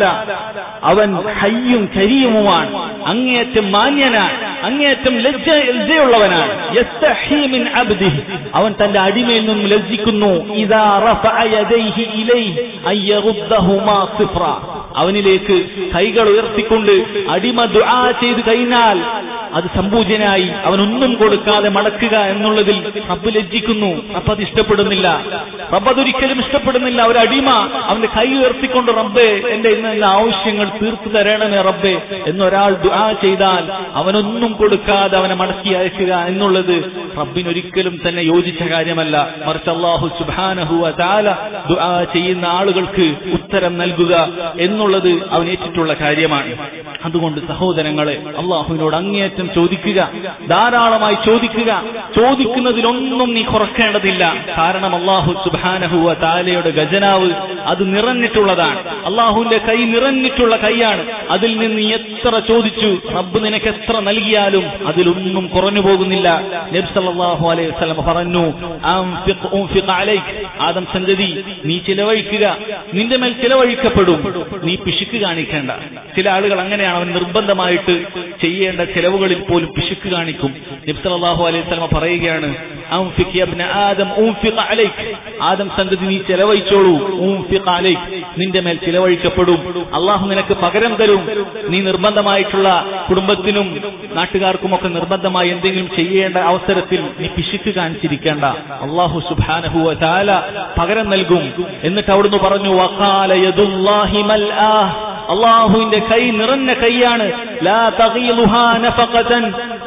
അവൻ ഹയ്യും കരീമുമാണ്, അങ്ങേയറ്റം മാന്യനാണ്, അങ്ങേയറ്റം ലജ്ജ ലജ്ജയുള്ളവനാണ്. യസ്തഹി മിൻ അബ്ദിഹി, അവൻ തന്റെ അടിമയിൽ നിന്നും ലജ്ജിക്കുന്നു. ഇദാ റഫഅ യദൈഹി ഇലൈഹി അൻ യറുദ്ദഹുമാ സിഫ്റാ, അവനിലേക്ക് കൈകൾ ഉയർത്തിക്കൊണ്ട് അടിമ ദുആ ചെയ്തു കഴിഞ്ഞാൽ അത് സമ്പൂജനായി അവനൊന്നും കൊടുക്കാതെ മടക്കുക എന്നുള്ളതിൽ റബ്ബ് ലജ്ജിക്കുന്നു. റബ്ബ് അത് ഇഷ്ടപ്പെടുന്നില്ല. റബ്ബ് അതൊരിക്കലും ഇഷ്ടപ്പെടുന്നില്ല. ഒരു അടിമ അവന്റെ കൈ ഉയർത്തിക്കൊണ്ട് റബ്ബേ എന്റെ ഇന്ന ആവശ്യങ്ങൾ തീർത്തു തരണമേ റബ്ബേ എന്നൊരാൾ ദുആ ചെയ്താൽ അവനൊന്നും കൊടുക്കാതെ അവനെ മടക്കി അയക്കുക എന്നുള്ളത് റബ്ബിനൊരിക്കലും തന്നെ യോജിച്ച കാര്യമല്ല. മറിച്ച് അല്ലാഹു സുബ്ഹാനഹു വ തആല ദുആ ചെയ്യുന്ന ആളുകൾക്ക് ഉത്തരം നൽകുക എന്നുള്ളത് അവൻ ഏറ്റിട്ടുള്ള കാര്യമാണ്. അതുകൊണ്ട് സഹോദരങ്ങളെ, അല്ലാഹുവിനോട് അങ്ങേയറ്റം ചോദിക്കുക, ധാരാളമായി ചോദിക്കുക. ചോദിക്കുന്നതിലൊന്നും നീ കുറക്കേണ്ടതില്ല. കാരണം അല്ലാഹു സുബ്ഹാനഹു വ തആലയുടെ ഖജനാവ് അത് നിറഞ്ഞിട്ടുള്ളതാണ്. അല്ലാഹുവിന്റെ കൈ നിറഞ്ഞിട്ടുള്ള കൈയാണ്. അതിൽ നിന്ന് നീ എത്ര ചോദിച്ചു റബ്ബ് നിനക്ക് എത്ര നൽകിയാലും അതിലൊന്നും കുറഞ്ഞു പോകുന്നില്ല. നബി സല്ലല്ലാഹു അലൈഹി വസല്ലം പറഞ്ഞു, അൻഫിഖ് ഉൻഫിഖ് അലൈക്, ആദം സന്തതി നീ ചിലവഴിക്കുക, നിന്റെ മേൽ ചിലവഴിക്കപ്പെടും, നീ പിശുക്ക് കാണിക്കേണ്ട. ചില ആളുകൾ അങ്ങനെയാണ്, അവൻ നിർബന്ധമായിട്ട് ചെയ്യേണ്ട ചിലവുകളിൽ പോലും പിശുക്ക് കാണിക്കും. നബി സല്ലല്ലാഹു അലൈഹി വസല്ലം പറയുകയാണ്, അൻഫിഖ് യാ ഇബ്ന ആദം ഉൻഫിഖ് അലൈക്, ആദം സന്തതി നീ ചിലവഴിച്ചോളൂ, ഉൻഫിഖ് അലൈക്, നിന്റെ മേൽ ചിലവഴിക്കപ്പെടും, അള്ളാഹു നിനക്ക് പകരം തരും. നീ നിർബന്ധമായിട്ടുള്ള കുടുംബത്തിനും നാട്ടുകാർക്കുമൊക്കെ നിർബന്ധമായി എന്തെങ്കിലും ചെയ്യേണ്ട അവസരത്തിൽ നീ പിശുക്ക് കാണിച്ചിരിക്കേണ്ട, അള്ളാഹു സുബ്ഹാനഹു വ തആല പകരം നൽകും. എന്നിട്ട് അവിടുന്ന് പറഞ്ഞു, വഖാല യദുല്ലാഹി മൽആ, അള്ളാഹുവിന്റെ കൈ നിറഞ്ഞ കൈയാണ്. ലാ തഗീലുഹാ നഫഖതൻ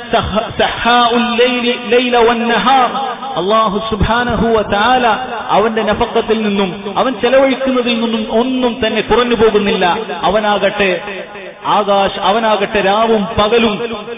സഹാഉൽ ലൈലി ലൈല വന്നഹാർ. അള്ളാഹു സുബ്ഹാനഹു വ തആല അവന്റെ നഫഖത്തിൽ നിന്നും അവൻ ചെലവഴിക്കുന്നതിൽ നിന്നും ഒന്നും തന്നെ കുറഞ്ഞു പോകുന്നില്ല. അവനാകട്ടെ ആകാശ അവനാകട്ടെ രാവും പകലും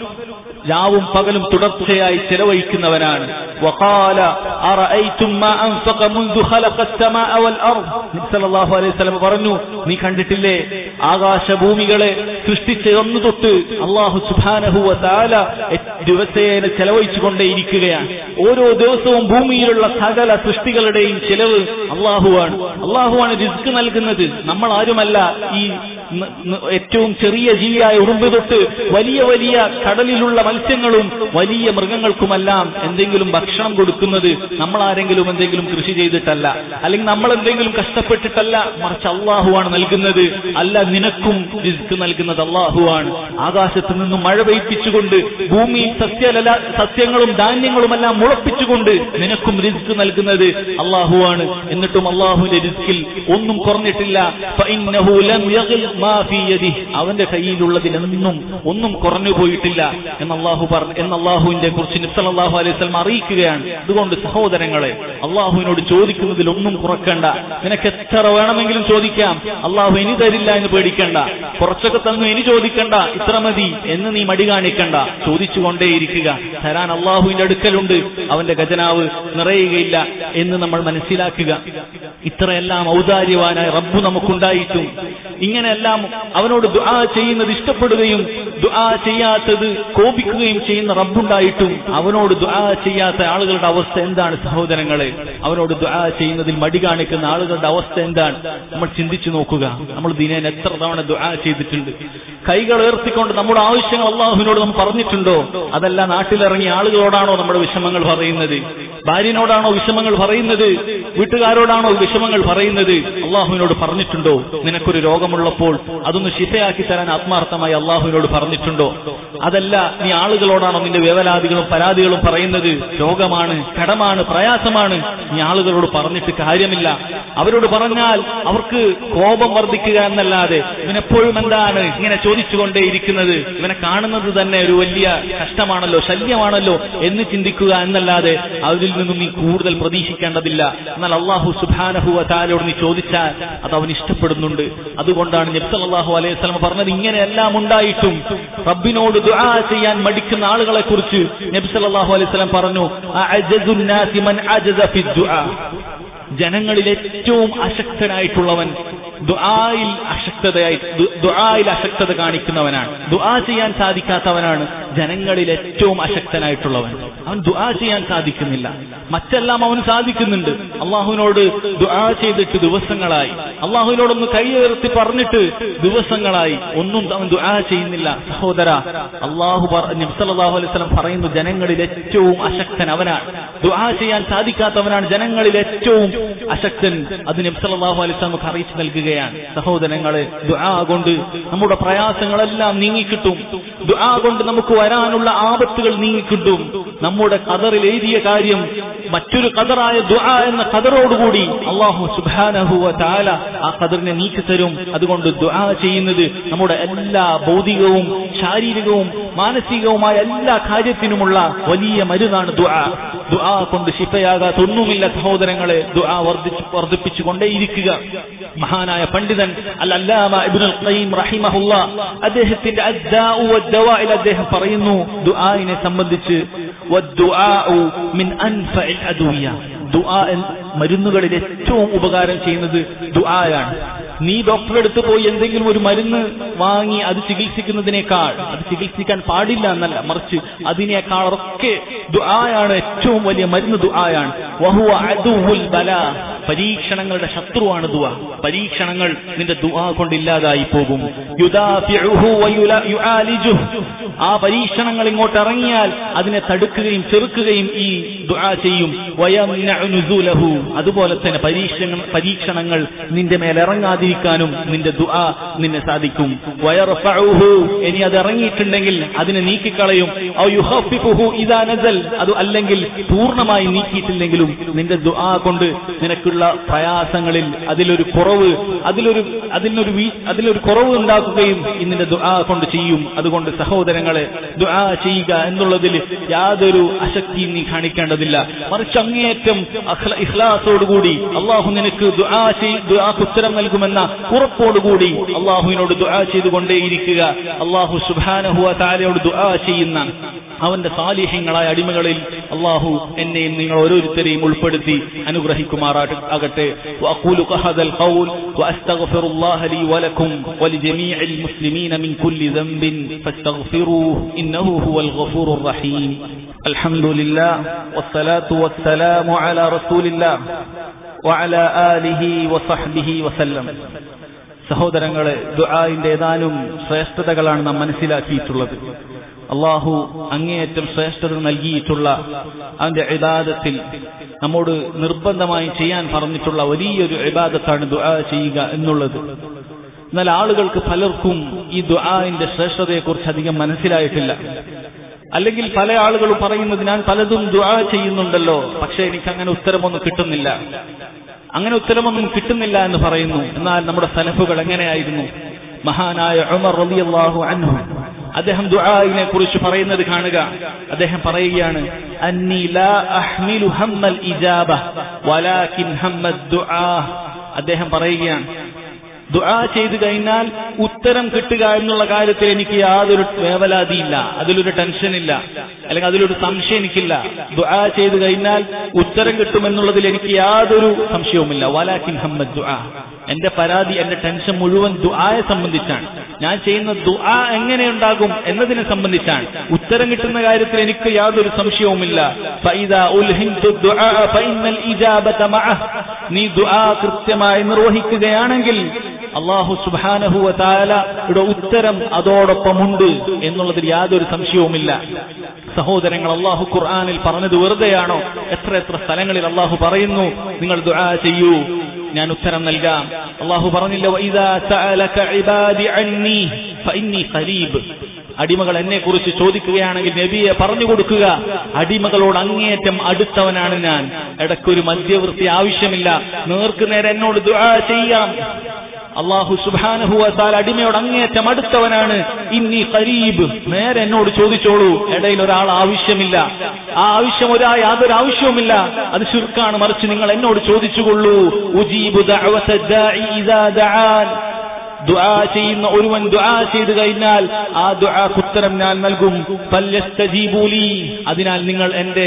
രാവും പകലും തുടർച്ചയായി ചെലവഴിക്കുന്നവനാണ്. വഖാല അറഅയ്തും മാ അൻഫഖ മുൻദു ഖലഖ അസ്സമാഅ വൽ അർദ്, നബി സല്ലല്ലാഹു അലൈഹി വസല്ലം പറഞ്ഞു, നീ കണ്ടിട്ടില്ലേ ആകാശഭൂമികളെ സൃഷ്ടിച്ച ഒന്നു തൊട്ട് അല്ലാഹു സുബ്ഹാനഹു വ തആല ദിവസേന ചെലവഴിച്ചുകൊണ്ടേയിരിക്കുകയാണ്. ഓരോ ദിവസവും ഭൂമിയിലുള്ള സകല സൃഷ്ടികളുടെയും ചെലവ് അല്ലാഹുവാണ്. അല്ലാഹുവാണ് റിസ്ക് നൽകുന്നത്, നമ്മൾ ആരുമല്ല. ഈ ഏറ്റവും ചെറിയ ജീവിയായ ഉറുമ്പ് തൊട്ട് വലിയ വലിയ കടലിലുള്ള മത്സ്യങ്ങളും വലിയ മൃഗങ്ങൾക്കുമെല്ലാം എന്തെങ്കിലും ഭക്ഷണം കൊടുക്കുന്നത് നമ്മൾ ആരെങ്കിലും എന്തെങ്കിലും കൃഷി ചെയ്തിട്ടല്ല, അല്ലെങ്കിൽ നമ്മൾ എന്തെങ്കിലും കഷ്ടപ്പെട്ടിട്ടല്ല, മറിച്ച് അള്ളാഹുവാണ് നൽകുന്നത്. അല്ല, നിനക്കും റിസ്ക് നൽകുന്നത് അള്ളാഹുവാണ്. ആകാശത്ത് നിന്നും മഴ പെയ്പ്പിച്ചുകൊണ്ട് ഭൂമിയിൽ സസ്യലല സസ്യങ്ങളും ധാന്യങ്ങളുമെല്ലാം മുളപ്പിച്ചുകൊണ്ട് നിനക്കും റിസ്ക് നൽകുന്നത് അള്ളാഹുവാണ്. എന്നിട്ടും അള്ളാഹുവിന്റെ റിസ്കിൽ ഒന്നും കുറഞ്ഞിട്ടില്ല. ഫഇന്നഹു ലം യഗ്ൽ മാ ഫീ യദിഹി, അവന്റെ കയ്യിലുള്ളതിനെന്നും ഒന്നും കുറഞ്ഞു പോയിട്ടില്ല എന്ന് അല്ലാഹു പറഞ്ഞു എന്ന് അല്ലാഹുവിനെ കുറിച്ച് നബി സല്ലല്ലാഹു അലൈഹി വസല്ലം അറിയിക്കുകയാണ്. അതുകൊണ്ട് സഹോദരങ്ങളെ, അള്ളാഹുവിനോട് ചോദിക്കുന്നതിൽ ഒന്നും കുറക്കണ്ട. നിനക്ക് എത്ര വേണമെങ്കിലും ചോദിക്കാം, അള്ളാഹു ഇനി തരില്ല എന്ന് പേടിക്കണ്ട. കുറച്ചൊക്കെ തന്നു ഇനി ചോദിക്കണ്ട, ഇത്ര മതി എന്ന് നീ മടി കാണിക്കണ്ട. ചോദിച്ചുകൊണ്ടേയിരിക്കുക. തരാൻ അള്ളാഹുവിന്റെ അടുക്കലുണ്ട്, അവന്റെ ഖജനാവ് നിറയുകയില്ല എന്ന് നമ്മൾ മനസ്സിലാക്കുക. ഇത്രയെല്ലാം ഔദാര്യവാനായ റബ്ബ് നമുക്കുണ്ടായിട്ടും ഇങ്ങനെയെല്ലാം എല്ലാം അവനോട് ദുആ ചെയ്യുന്നത് ഇഷ്ടപ്പെടുകയും ദുആ ചെയ്യാത്തത് കോപിക്കുകയും ചെയ്യുന്ന റബ്ബുണ്ടായിട്ടും അവനോട് ദുആ ചെയ്യാത്ത ആളുകളുടെ അവസ്ഥ എന്താണ് സഹോദരങ്ങളെ? അവനോട് ദുആ ചെയ്യുന്നതിൽ മടി കാണിക്കുന്ന ആളുകളുടെ അവസ്ഥ എന്താണ്? നമ്മൾ ചിന്തിച്ചു നോക്കുക. നമ്മൾ ദിനേന എത്ര തവണ ദുആ ചെയ്തിട്ടുണ്ട്? കൈകൾ ഉയർത്തിക്കൊണ്ട് നമ്മുടെ ആവശ്യങ്ങൾ അള്ളാഹുവിനോട് നമ്മൾ പറഞ്ഞിട്ടുണ്ടോ? അതല്ല നാട്ടിലിറങ്ങിയ ആളുകളോടാണോ നമ്മുടെ വിഷമങ്ങൾ പറയുന്നത്? ഭാര്യനോടാണോ വിഷമങ്ങൾ പറയുന്നത്? വീട്ടുകാരോടാണോ വിഷമങ്ങൾ പറയുന്നത്? അള്ളാഹുവിനോട് പറഞ്ഞിട്ടുണ്ടോ? നിനക്കൊരു രോഗമുള്ളപ്പോൾ അതൊന്ന് ശിഫയാക്കി തരാൻ ആത്മാർത്ഥമായി അള്ളാഹുവിനോട് പറഞ്ഞിട്ടുണ്ടോ? അതല്ല, നീ ആളുകളോടാണോ നിന്റെ വേവലാദികളും പരാതികളും പറയുന്നത്? രോഗമാണ്, കടമാണ്, പ്രയാസമാണ്. നീ ആളുകളോട് പറഞ്ഞിട്ട് കാര്യമില്ല. അവരോട് പറഞ്ഞാൽ അവർക്ക് കോപം വർദ്ധിക്കുക എന്നല്ലാതെ ഇവനെപ്പോഴും എന്താണ് ഇങ്ങനെ ചോദിച്ചുകൊണ്ടേയിരിക്കുന്നത്? ഇവനെ കാണുന്നത് തന്നെ ഒരു വലിയ കഷ്ടമാണല്ലോ, ശല്യമാണല്ലോ എന്ന് ചിന്തിക്കുക എന്നല്ലാതെ അവരിൽ നിന്നും നീ കൂടുതൽ പ്രതീക്ഷിക്കേണ്ടതില്ല. എന്നാൽ അല്ലാഹു സുബ്ഹാനഹു വ തആലയോട് നീ ചോദിച്ചാൽ അത് അവൻ ഇഷ്ടപ്പെടുന്നുണ്ട്. അതുകൊണ്ടാണ് നബി സല്ലല്ലാഹു അലൈഹി വസല്ലം പറഞ്ഞത്, ഇങ്ങനെയെല്ലാം ഉണ്ടായിട്ടും റബ്ബിനോട് ദുആ ചെയ്യാൻ മടിക്കുന്ന ആളുകളെ കുറിച്ച് നബി സല്ലല്ലാഹു അലൈഹി വസല്ലം പറഞ്ഞു, അഅജസുൻ നാസി മൻ അജസ ഫി ദുആ. ജനങ്ങളിൽ ഏറ്റവും അശക്തനായിട്ടുള്ളവൻ ദുആയിൽ അശക്തതയായി ദുആയിൽ അശക്തത കാണിക്കുന്നവനാണ്. ദുആ ചെയ്യാൻ സാധിക്കാത്തവനാണ് ജനങ്ങളിൽ ഏറ്റവും അശക്തനായിട്ടുള്ളവൻ. അവൻ ദുആ ചെയ്യാൻ സാധിക്കുന്നില്ല, മറ്റെല്ലാം അവന് സാധിക്കുന്നുണ്ട്. അള്ളാഹുവിനോട് ദുആ ചെയ്തിട്ട് ദിവസങ്ങളായി, അള്ളാഹുവിനോടൊന്ന് കൈ ഉയർത്തി പറഞ്ഞിട്ട് ദിവസങ്ങളായി, ഒന്നും അവൻ ദുആ ചെയ്യുന്നില്ല. സഹോദര, അള്ളാഹു നബി സല്ലല്ലാഹു അലൈഹി വസല്ലം പറയുന്നു, ജനങ്ങളിൽ ഏറ്റവും അശക്തൻ അവനാണ്. ദുആ ചെയ്യാൻ സാധിക്കാത്തവനാണ് ജനങ്ങളിൽ ഏറ്റവും അശക്തൻ. അത് നബി സല്ലല്ലാഹു അലൈഹി വസല്ലം നമുക്ക് അറിയിച്ചു നൽകുകയാണ്. സഹോദരങ്ങളെ, ദുആ കൊണ്ട് നമ്മുടെ പ്രയാസങ്ങളെല്ലാം നീങ്ങിക്കിട്ടും. ദുആ കൊണ്ട് നമുക്ക് വരാനുള്ള ആപത്തുകൾ നീങ്ങിക്കിട്ടും. നമ്മുടെ ഖദറിൽ എഴുതിയ കാര്യം മറ്റൊരു ഖദറായ ദുആ എന്ന ഖദറോടുകൂടി അല്ലാഹു സുബ്ഹാനഹു വ തആല ആ ഖദറിനെ നീക്കി തരും. അതുകൊണ്ട് ദുആ ചെയ്യുന്നത് നമ്മുടെ എല്ലാ ഭൗതികവും ശാരീരികവും മാനസികവുമായ എല്ലാ കാര്യത്തിനുമുള്ള വലിയ മരുന്നാണ് ദുആ. ദുആ കൊണ്ട് ശിഫയാകാത്ത ഒന്നുമില്ല സഹോദരങ്ങളെ. ദുആ വർദ്ധിച്ചു വർദ്ധിപ്പിച്ചുകൊണ്ടേയിരിക്കുക. മഹാനായ പണ്ഡിതൻ അൽ അല്ലാമ ഇബ്നുൽ ഖയ്യിം റഹിമഹുല്ലാ അദ്ദേഹത്തിന്റെ അദ്ദാഉ വദ്ദവാഇൽ അദ്ദേഹം പറയുന്നു ദുആഇനെ സംബന്ധിച്ച്, വദ്ദുആഉ മിൻ അൻഫഇൽ അദ്വിയ. ദുആ മരുന്നുകളിൽ ഏറ്റവും ഉപകാരം ചെയ്യുന്നത് ദുആയാണ്. നീ ഡോക്ടറെ അടുത്ത് പോയി എന്തെങ്കിലും ഒരു മരുന്ന് വാങ്ങി അത് ചികിത്സിക്കുന്നതിനേക്കാൾ, അത് ചികിത്സിക്കാൻ പാടില്ല എന്നല്ല, മറിച്ച് അതിനേക്കാളൊക്കെ ദുആയാണ് ഏറ്റവും വലിയ മരുന്ന്. ദുആയാണ്. വഹുവ അദുവുൽ ബലാ. പരീക്ഷണങ്ങളുടെ ശത്രുവാണ് ദുആ. പരീക്ഷണങ്ങൾ നിന്റെ ദുആ കൊണ്ട് ഇല്ലാതായി പോകും. യുദാഫിഉഹു വയുആലിജുഹു. ആ പരീക്ഷണങ്ങൾ ഇങ്ങോട്ട് ഇറങ്ങിയാൽ അതിനെ തടുക്കുകയും ചെറുക്കുകയും ഈ ദുആ ചെയ്യും. വയംനഉ നുസൂലഹു. അതുപോലെ തന്നെ പരീക്ഷണങ്ങൾ പരീക്ഷണങ്ങൾ നിന്റെ മേൽ ഇറങ്ങാതിരിക്കാനും നിന്റെ ദുആ നിന്നെ സാധിക്കും. വയർഫഉഹു. ഇനി അത് ഇറങ്ങിയിട്ടുണ്ടെങ്കിൽ അതിനെ നീക്കിക്കളയും. ഔ യുഖഫിഫുഹു ഇദാ നസൽ. അത് അല്ലെങ്കിൽ പൂർണ്ണമായി നീക്കിയിട്ടില്ലെങ്കിലും നിന്റെ ദുആ കൊണ്ട് നിനക്കുള്ള പ്രയാസങ്ങളിൽ അതിലൊരു കുറവ് അതിലൊരു അതിനൊരു അതിലൊരു കുറവ് ഉണ്ടാക്കുകയും നിന്റെ ദുആ കൊണ്ട് ചെയ്യും. അതുകൊണ്ട് സഹോദരങ്ങളെ, ദുആ ചെയ്യുക എന്നുള്ളതിൽ യാതൊരു അശക്തിയും നീ കാണിക്കേണ്ടതില്ല. മറിച്ച് അങ്ങേയറ്റം ഇഖ്ലാസോടുകൂടി അള്ളാഹു നിനക്ക് ദുആ ചെയ് ദുആക്ക് ഉത്തരം നൽകുമെന്ന ഉറപ്പോടുകൂടി അള്ളാഹുവിനോട് ദുആ ചെയ്തുകൊണ്ടേയിരിക്കുക. അള്ളാഹു സുബ്ഹാനഹു വ തആലയോട് ദുആ ചെയ്യുന്ന അവന്റെ സാലിഹ്യങ്ങളായ അടിമകളിൽ അള്ളാഹു എന്നെയും നിങ്ങൾ ഓരോരുത്തരെയും ഉൾപ്പെടുത്തി അനുഗ്രഹിക്കുമാറാകട്ടെ. വഅഖൂലു ഖഹദൽ ഖൗൽ വഅസ്തഗ്ഫിറുല്ലാഹ ലീ വലക്കും വലിജമീഇൽ മുസ്ലിമീന മിൻ കുല്ലി ദംബിൻ ഫസ്തഗ്ഫിറൂഹു ഇന്നഹു ഹുവൽ ഗഫൂറുർ റഹീം. അൽഹംദുലില്ലാഹ് വസ്സലാത്തു വസ്സലാമു അലാ റസൂലില്ലാഹ് വഅലാ ആലിഹി വസഹ്ബിഹി വസല്ലം. സഹോദരങ്ങളെ, ദുആഇന്റെ ഏതാനും ശ്രേഷ്ഠതകളാണ് നാം മനസ്സിലാക്കിയിട്ടുള്ളത്. അള്ളാഹു അങ്ങേയറ്റം ശ്രേഷ്ഠത നൽകിയിട്ടുള്ള അവന്റെ ഇബാദത്തിൽ നമ്മോട് നിർബന്ധമായി ചെയ്യാൻ പറഞ്ഞിട്ടുള്ള വലിയൊരു ഇബാദത്താണ് ദുആ ചെയ്യുക എന്നുള്ളത്. എന്നാൽ ആളുകൾക്ക് പലർക്കും ഈ ദുആഇന്റെ ശ്രേഷ്ഠതയെക്കുറിച്ച് അധികം മനസ്സിലായിട്ടില്ല. അല്ലെങ്കിൽ പല ആളുകളും പറയുന്നത്, ഞാൻ പലതും ദുആ ചെയ്യുന്നുണ്ടല്ലോ, പക്ഷെ എനിക്ക് അങ്ങനെ ഉത്തരമൊന്നും കിട്ടുന്നില്ല അങ്ങനെ ഉത്തരമൊന്നും കിട്ടുന്നില്ല എന്ന് പറയുന്നു. എന്നാൽ നമ്മുടെ സലഫുകൾ എങ്ങനെയായിരുന്നു? മഹാനായ ഉമർ റളിയല്ലാഹു അൻഹു അദ്ദേഹം ദുആഇനെ കുറിച്ച് പറയുന്നത് കാണുക. അദ്ദേഹം പറയുകയാണ്, അന്നി ലാ അഹ്മിലു ഹമ്മൽ ഇജാബ വലാകിൻ ഹമ്മദ് ദുആ. അദ്ദേഹം പറയുകയാണ്, ദുആ ചെയ്തു കഴിഞ്ഞാൽ ഉത്തരം കിട്ടുക എന്നുള്ള കാര്യത്തിൽ എനിക്ക് യാതൊരു വേവലാതിയില്ല, അതിലൊരു ടെൻഷനില്ല, അല്ലെങ്കിൽ അതിലൊരു സംശയം എനിക്കില്ല. ദുആ ചെയ്തു കഴിഞ്ഞാൽ ഉത്തരം കിട്ടുമെന്നുള്ളതിൽ എനിക്ക് യാതൊരു സംശയവുമില്ല. വലാകിൻ ഹമ്മദ് ദുആ. എന്റെ പരാതി, എന്റെ ടെൻഷൻ മുഴുവൻ ദുആയെ സംബന്ധിച്ചാണ്. ഞാൻ ചെയ്യുന്ന ദുആ എങ്ങനെയുണ്ടാകും എന്നതിനെ സംബന്ധിച്ചാണ്. ഉത്തരം കിട്ടുന്ന കാര്യത്തിൽ എനിക്ക് യാതൊരു സംശയവുമില്ല. ഫഇദാ ഉൽഹിംതു ദുആ ഫഇന്നൽ ഇജാബത മഅഹ്. നീ ദുആ കൃത്യമായി നിർവഹിക്കുകയാണെങ്കിൽ അല്ലാഹു സുബ്ഹാനഹു വ തആലയുടെ ഉത്തരം അതോടൊപ്പമുണ്ട് എന്നുള്ളതിൽ യാതൊരു സംശയവുമില്ല. സഹോദരങ്ങൾ, അല്ലാഹു ഖുർആനിൽ പറഞ്ഞത് വെറുതെയാണോ? എത്ര എത്ര സ്ഥലങ്ങളിൽ അല്ലാഹു പറയുന്നു, നിങ്ങൾ ദുആ ചെയ്യൂ, ഞാൻ ഉത്തരം നൽകാം. അല്ലാഹു പറഞ്ഞില്ല, വഇദാ സഅലക ഇബാദി അന്നി ഫഇന്നി ഖരീബ്. അടിമകൾ എന്നെ കുറിച്ച് ചോദിക്കുകയാണെങ്കിൽ നബിയെ പറഞ്ഞു കൊടുക്കുക, അടിമകളോട് അങ്ങേയറ്റം അടുത്തവനാണ് ഞാൻ. ഇടയ്ക്കൊരു മധ്യവൃത്തി ആവശ്യമില്ല, നേർക്ക് നേരെ എന്നോട് ദുആ ചെയ്യാം. അല്ലാഹു സുബ്ഹാനഹു വ തആല അടിമയോട് അങ്ങേയറ്റം അടുത്തവനാണ്. ഇന്നി ഖരീബ്, നേരെ എന്നോട് ചോദിച്ചോളൂ, ഇടയിൽ ഒരാൾ ആവശ്യമില്ല. ആ ആവശ്യം ഒരാ യാതൊരു ആവശ്യവുമില്ല, അത് ശിർക്കാണ്. മറിച്ച് നിങ്ങൾ എന്നോട് ചോദിച്ചുകൊള്ളൂ. ഉജീബു ദഅവത ദാഇ ഇദാ ദഅൻ. ദുആ ചെയ്യുന്ന ഒരുവൻ ദുആ ചെയ്തു കഴിഞ്ഞാൽ ആ ദുആക്ക് ഉത്തരം ഞാൻ നൽകും. ഫല്യസ്തജീബൂ ലീ. അതിനാൽ നിങ്ങൾ എന്റെ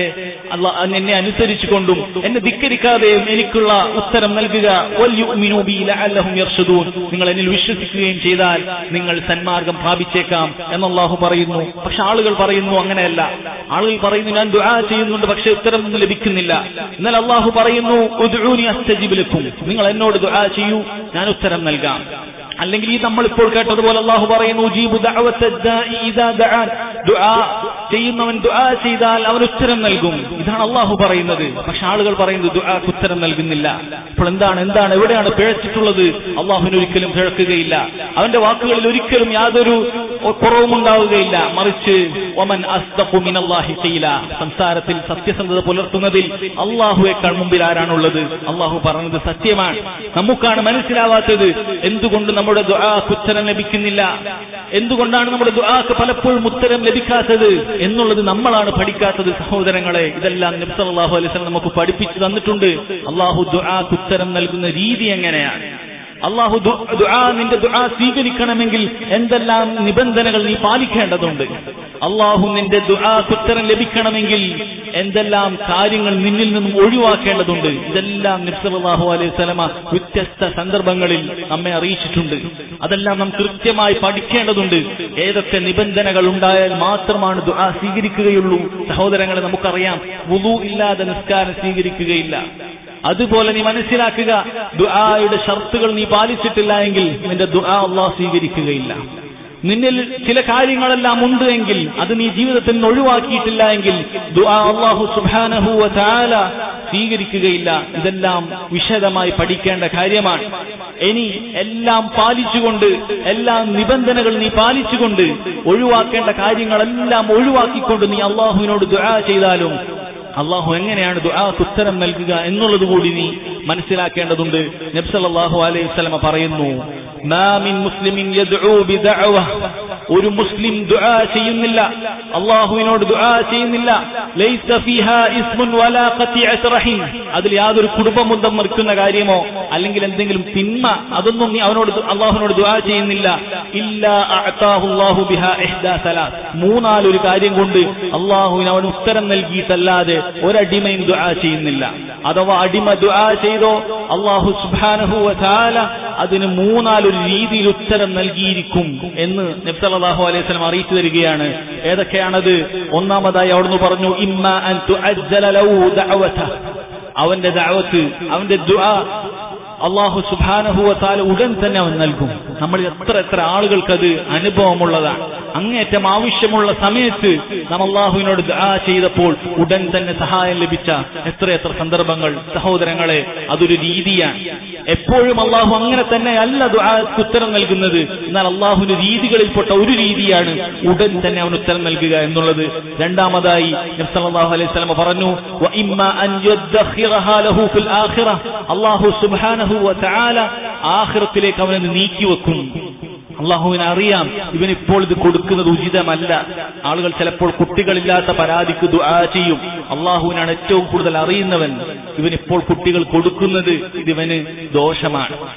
എന്നെ അനുസരിച്ചുകൊണ്ടും എന്നെ ധിക്കരിക്കാതെയും എനിക്കുള്ള ഉത്തരം നൽകുക. വൽയുഅ്മിനൂ ബി ലഅല്ലഹും യർഷദൂൻ. നിങ്ങൾ എന്നിൽ വിശ്വസിക്കുകയും ചെയ്താൽ നിങ്ങൾ സന്മാർഗം പ്രാപിച്ചേക്കാം എന്ന് അല്ലാഹു പറയുന്നു. പക്ഷെ ആളുകൾ പറയുന്നു അങ്ങനെയല്ല. ആളുകൾ പറയുന്നു, ഞാൻ ദുആ ചെയ്യുന്നുണ്ട് പക്ഷെ ഉത്തരമൊന്നും ലഭിക്കുന്നില്ല. എന്നാൽ അല്ലാഹു പറയുന്നു, ഉദ്ഊനി അസ്തജിബ് ലക്കും. നിങ്ങൾ എന്നോട് ദുആ ചെയ്യൂ, ഞാൻ ഉത്തരം നൽകാം. അല്ലെങ്കിൽ ഈ നമ്മളിപ്പോൾ കേട്ടതുപോലെ അല്ലാഹു പറയുന്നു, ഉജീബു ദഅവത ദാഇ ഇദാ ദഅൻ. ദുആ ചെയ്യുന്നവൻ ദുആ ചെയ്താൽ അവൻ ഉത്തരം നൽകും. ഇതാണ് അല്ലാഹു പറയുന്നത്. പക്ഷെ ആളുകൾ പറയുന്നത് ദുആക്ക് ഉത്തരം നൽകുന്നില്ല. അപ്പോൾ എന്താണ് എന്താണ് എവിടെയാണ് പിഴച്ചിട്ടുള്ളത്? അല്ലാഹുവിന് ഒരിക്കലും പിഴക്കുകയില്ല. അവന്റെ വാക്കുകളിൽ ഒരിക്കലും യാതൊരു കുറവും ഉണ്ടാവുകയില്ല. മറിച്ച് വമൻ അസ്ദഖു മിനല്ലാഹി ഖീല. സംസാരത്തിൽ സത്യസന്ധത പുലർത്തുന്നതിൽ അല്ലാഹുവേക്കാൾ മുമ്പിൽ ആരാണുള്ളത്? അല്ലാഹു പറഞ്ഞത് സത്യമാണ്. നമുക്കാണ് മനസ്സിലാവാത്തത്. എന്തുകൊണ്ട് നമ്മുടെ ദുആക്ക് ഉത്തരം ലഭിക്കുന്നില്ല, എന്തുകൊണ്ടാണ് നമ്മുടെ ദുആക്ക് പലപ്പോഴും ഉത്തരം ലഭിക്കാത്തത് എന്നുള്ളത് നമ്മളാണ് പഠിക്കാത്തത്. സഹോദരങ്ങളെ, ഇതെല്ലാം നബി സല്ലല്ലാഹു അലൈഹി വസല്ലം നമുക്ക് പഠിപ്പിച്ചു തന്നിട്ടുണ്ട്. അല്ലാഹു ദുആക്ക് ഉത്തരം നൽകുന്ന രീതി എങ്ങനെയാണ്? അല്ലാഹു ദുആ നിന്റെ ദുആ സ്വീകരിക്കണമെങ്കിൽ എന്തെല്ലാം നിബന്ധനകൾ നീ പാലിക്കേണ്ടതുണ്ട്? അല്ലാഹു നിന്റെ ദുആക്ക് ഉത്തരം ലഭിക്കണമെങ്കിൽ എന്തെല്ലാം കാര്യങ്ങൾ നിന്നിൽ നിന്നും ഒഴിവാക്കേണ്ടതുണ്ട്? ഇതെല്ലാം നബി സല്ലല്ലാഹു അലൈഹി വസല്ലം വ്യത്യസ്ത സന്ദർഭങ്ങളിൽ നമ്മെ അറിയിച്ചിട്ടുണ്ട്. അതെല്ലാം നാം കൃത്യമായി പഠിക്കേണ്ടതുണ്ട്. ഏതൊക്കെ നിബന്ധനകൾ ഉണ്ടായാൽ മാത്രമാണ് ദുആ സ്വീകരിക്കുകയുള്ളൂ. സഹോദരങ്ങളെ, നമുക്കറിയാം, വുളു ഇല്ലാതെ നിസ്കാരം സ്വീകരിക്കുകയില്ല. അതുപോലെ നീ മനസ്സിലാക്കുക, ദുആയുടെ ഷർത്തുകൾ നീ പാലിച്ചിട്ടില്ല എങ്കിൽ നിന്റെ ദുആ അല്ലാഹു സ്വീകരിക്കുകയില്ല. നിന്നിൽ ചില കാര്യങ്ങളെല്ലാം ഉണ്ട് എങ്കിൽ അത് നീ ജീവിതത്തിൽ നിന്ന് ഒഴിവാക്കിയിട്ടില്ല എങ്കിൽ ദുആ അല്ലാഹു സുബ്ഹാനഹു വ തആല സ്വീകരിക്കുകയില്ല. ഇതെല്ലാം വിശദമായി പഠിക്കേണ്ട കാര്യമാണ്. ഇനി എല്ലാം പാലിച്ചുകൊണ്ട്, എല്ലാ നിബന്ധനകൾ നീ പാലിച്ചുകൊണ്ട്, ഒഴിവാക്കേണ്ട കാര്യങ്ങളെല്ലാം ഒഴിവാക്കിക്കൊണ്ട് നീ അല്ലാഹുവിനോട് ദുആ ചെയ്താലും അല്ലാഹു എങ്ങനെയാണ് ദുആക്ക് ഉത്തരം നൽകുക എന്നുള്ളത് കൂടി നീ മനസ്സിലാക്കേണ്ടതുണ്ട്. നബി സല്ലല്ലാഹു അലൈഹി വസല്ലം പറയുന്നു, മാ മിൻ മുസ്ലിമിൻ യദ്ഉ ബിദഅവ. ഒരു മുസ്ലിം ദുആ ചെയ്യുന്നില്ല, അല്ലാഹുവിനോട് ദുആ ചെയ്യുന്നില്ല, ലൈസ ഫീഹാ ഇസ്മുൻ വലാ ഖതിഅത്ത് റഹീം. അതിൽ യാതൊരു കുടുംബബന്ധം മുറിക്കുന്ന കാര്യമോ അല്ലെങ്കിൽ എന്തെങ്കിലും തിന്മ, അതൊന്നും നീ അവനോട് അല്ലാഹുവിനോട് ദുആ ചെയ്യുന്നില്ല. ഇല്ലാ അഅതാഹു അല്ലാഹു ബിഹാ ഇഹ്ദാ സലാസ്. മൂന്നാലൊരു കാര്യം കൊണ്ട് അല്ലാഹുവിന് അവൻ ഉത്തരം നൽകിയിട്ടല്ലാതെ ഒരടിമയും ദുആ ചെയ്യുന്നില്ല. അഥവാ അടിമ ദുആ ചെയ്തോ അല്ലാഹു സുബ്ഹാനഹു വ തആല അതിന് മൂന്നാലൊരു രീതിയിൽ ഉത്തരം നൽകിയിരിക്കും എന്ന് നബി സല്ലല്ലാഹു അലൈഹി വസല്ലം അറിയിച്ചു തരികയാണ്. ഏതൊക്കെയാണത്? ഒന്നാമതായി അവിടുന്ന് പറഞ്ഞു, ഇമ്മാ അൻ തുഅജ്ജല ലഹു ദഅവത. അവന്റെ ദഅവത്ത്, അവന്റെ ദുആ അല്ലാഹു സുബ്ഹാനഹു വ തആല ഉടൻ തന്നെ അവൻ നൽകും. നമ്മൾ എത്ര എത്ര ആളുകൾക്കത് അനുഭവമുള്ളതാണ്. അങ്ങേറ്റം ആവശ്യമുള്ള സമയത്ത് നാം അല്ലാഹുവിനോട് ദുആ ചെയ്തപ്പോൾ ഉടൻ തന്നെ സഹായം ലഭിച്ച എത്ര എത്ര സന്ദർഭങ്ങൾ. സഹോദരങ്ങളെ, അതൊരു രീതിയാണ്. എപ്പോഴും അല്ലാഹു അങ്ങനെ തന്നെ അല്ല ദുആക്ക് ഉത്തരം നൽകുന്നത്. എന്നാൽ അല്ലാഹുവിന്റെ രീതികളിൽപ്പെട്ട ഒരു രീതിയാണ് ഉടൻ തന്നെ അവൻ ഉത്തരം നൽകുക എന്നുള്ളത്. രണ്ടാമതായി നബി സല്ലല്ലാഹു അലൈഹി വസല്ലം പറഞ്ഞു, വ ഇമ്മാ അൻ യദ്ഖിറഹാ ലഹു ഫിൽ ആഖിറ. അല്ലാഹു സുബ്ഹാനഹു വ തആല ആഖിറത്തിലേക്ക് അവനെ നീക്കിവെക്കും. അള്ളാഹുവിനെ അറിയാം ഇവനിപ്പോൾ ഇത് കൊടുക്കുന്നത് ഉചിതമല്ല. ആളുകൾ ചിലപ്പോൾ കുട്ടികളില്ലാത്ത പരാതിക്ക് ദുആ ചെയ്യും. അള്ളാഹുവിനാണ് ഏറ്റവും കൂടുതൽ അറിയുന്നവൻ. ഇവനിപ്പോൾ കുട്ടികൾ കൊടുക്കുന്നത് ഇതിവന് ദോഷമാണ്.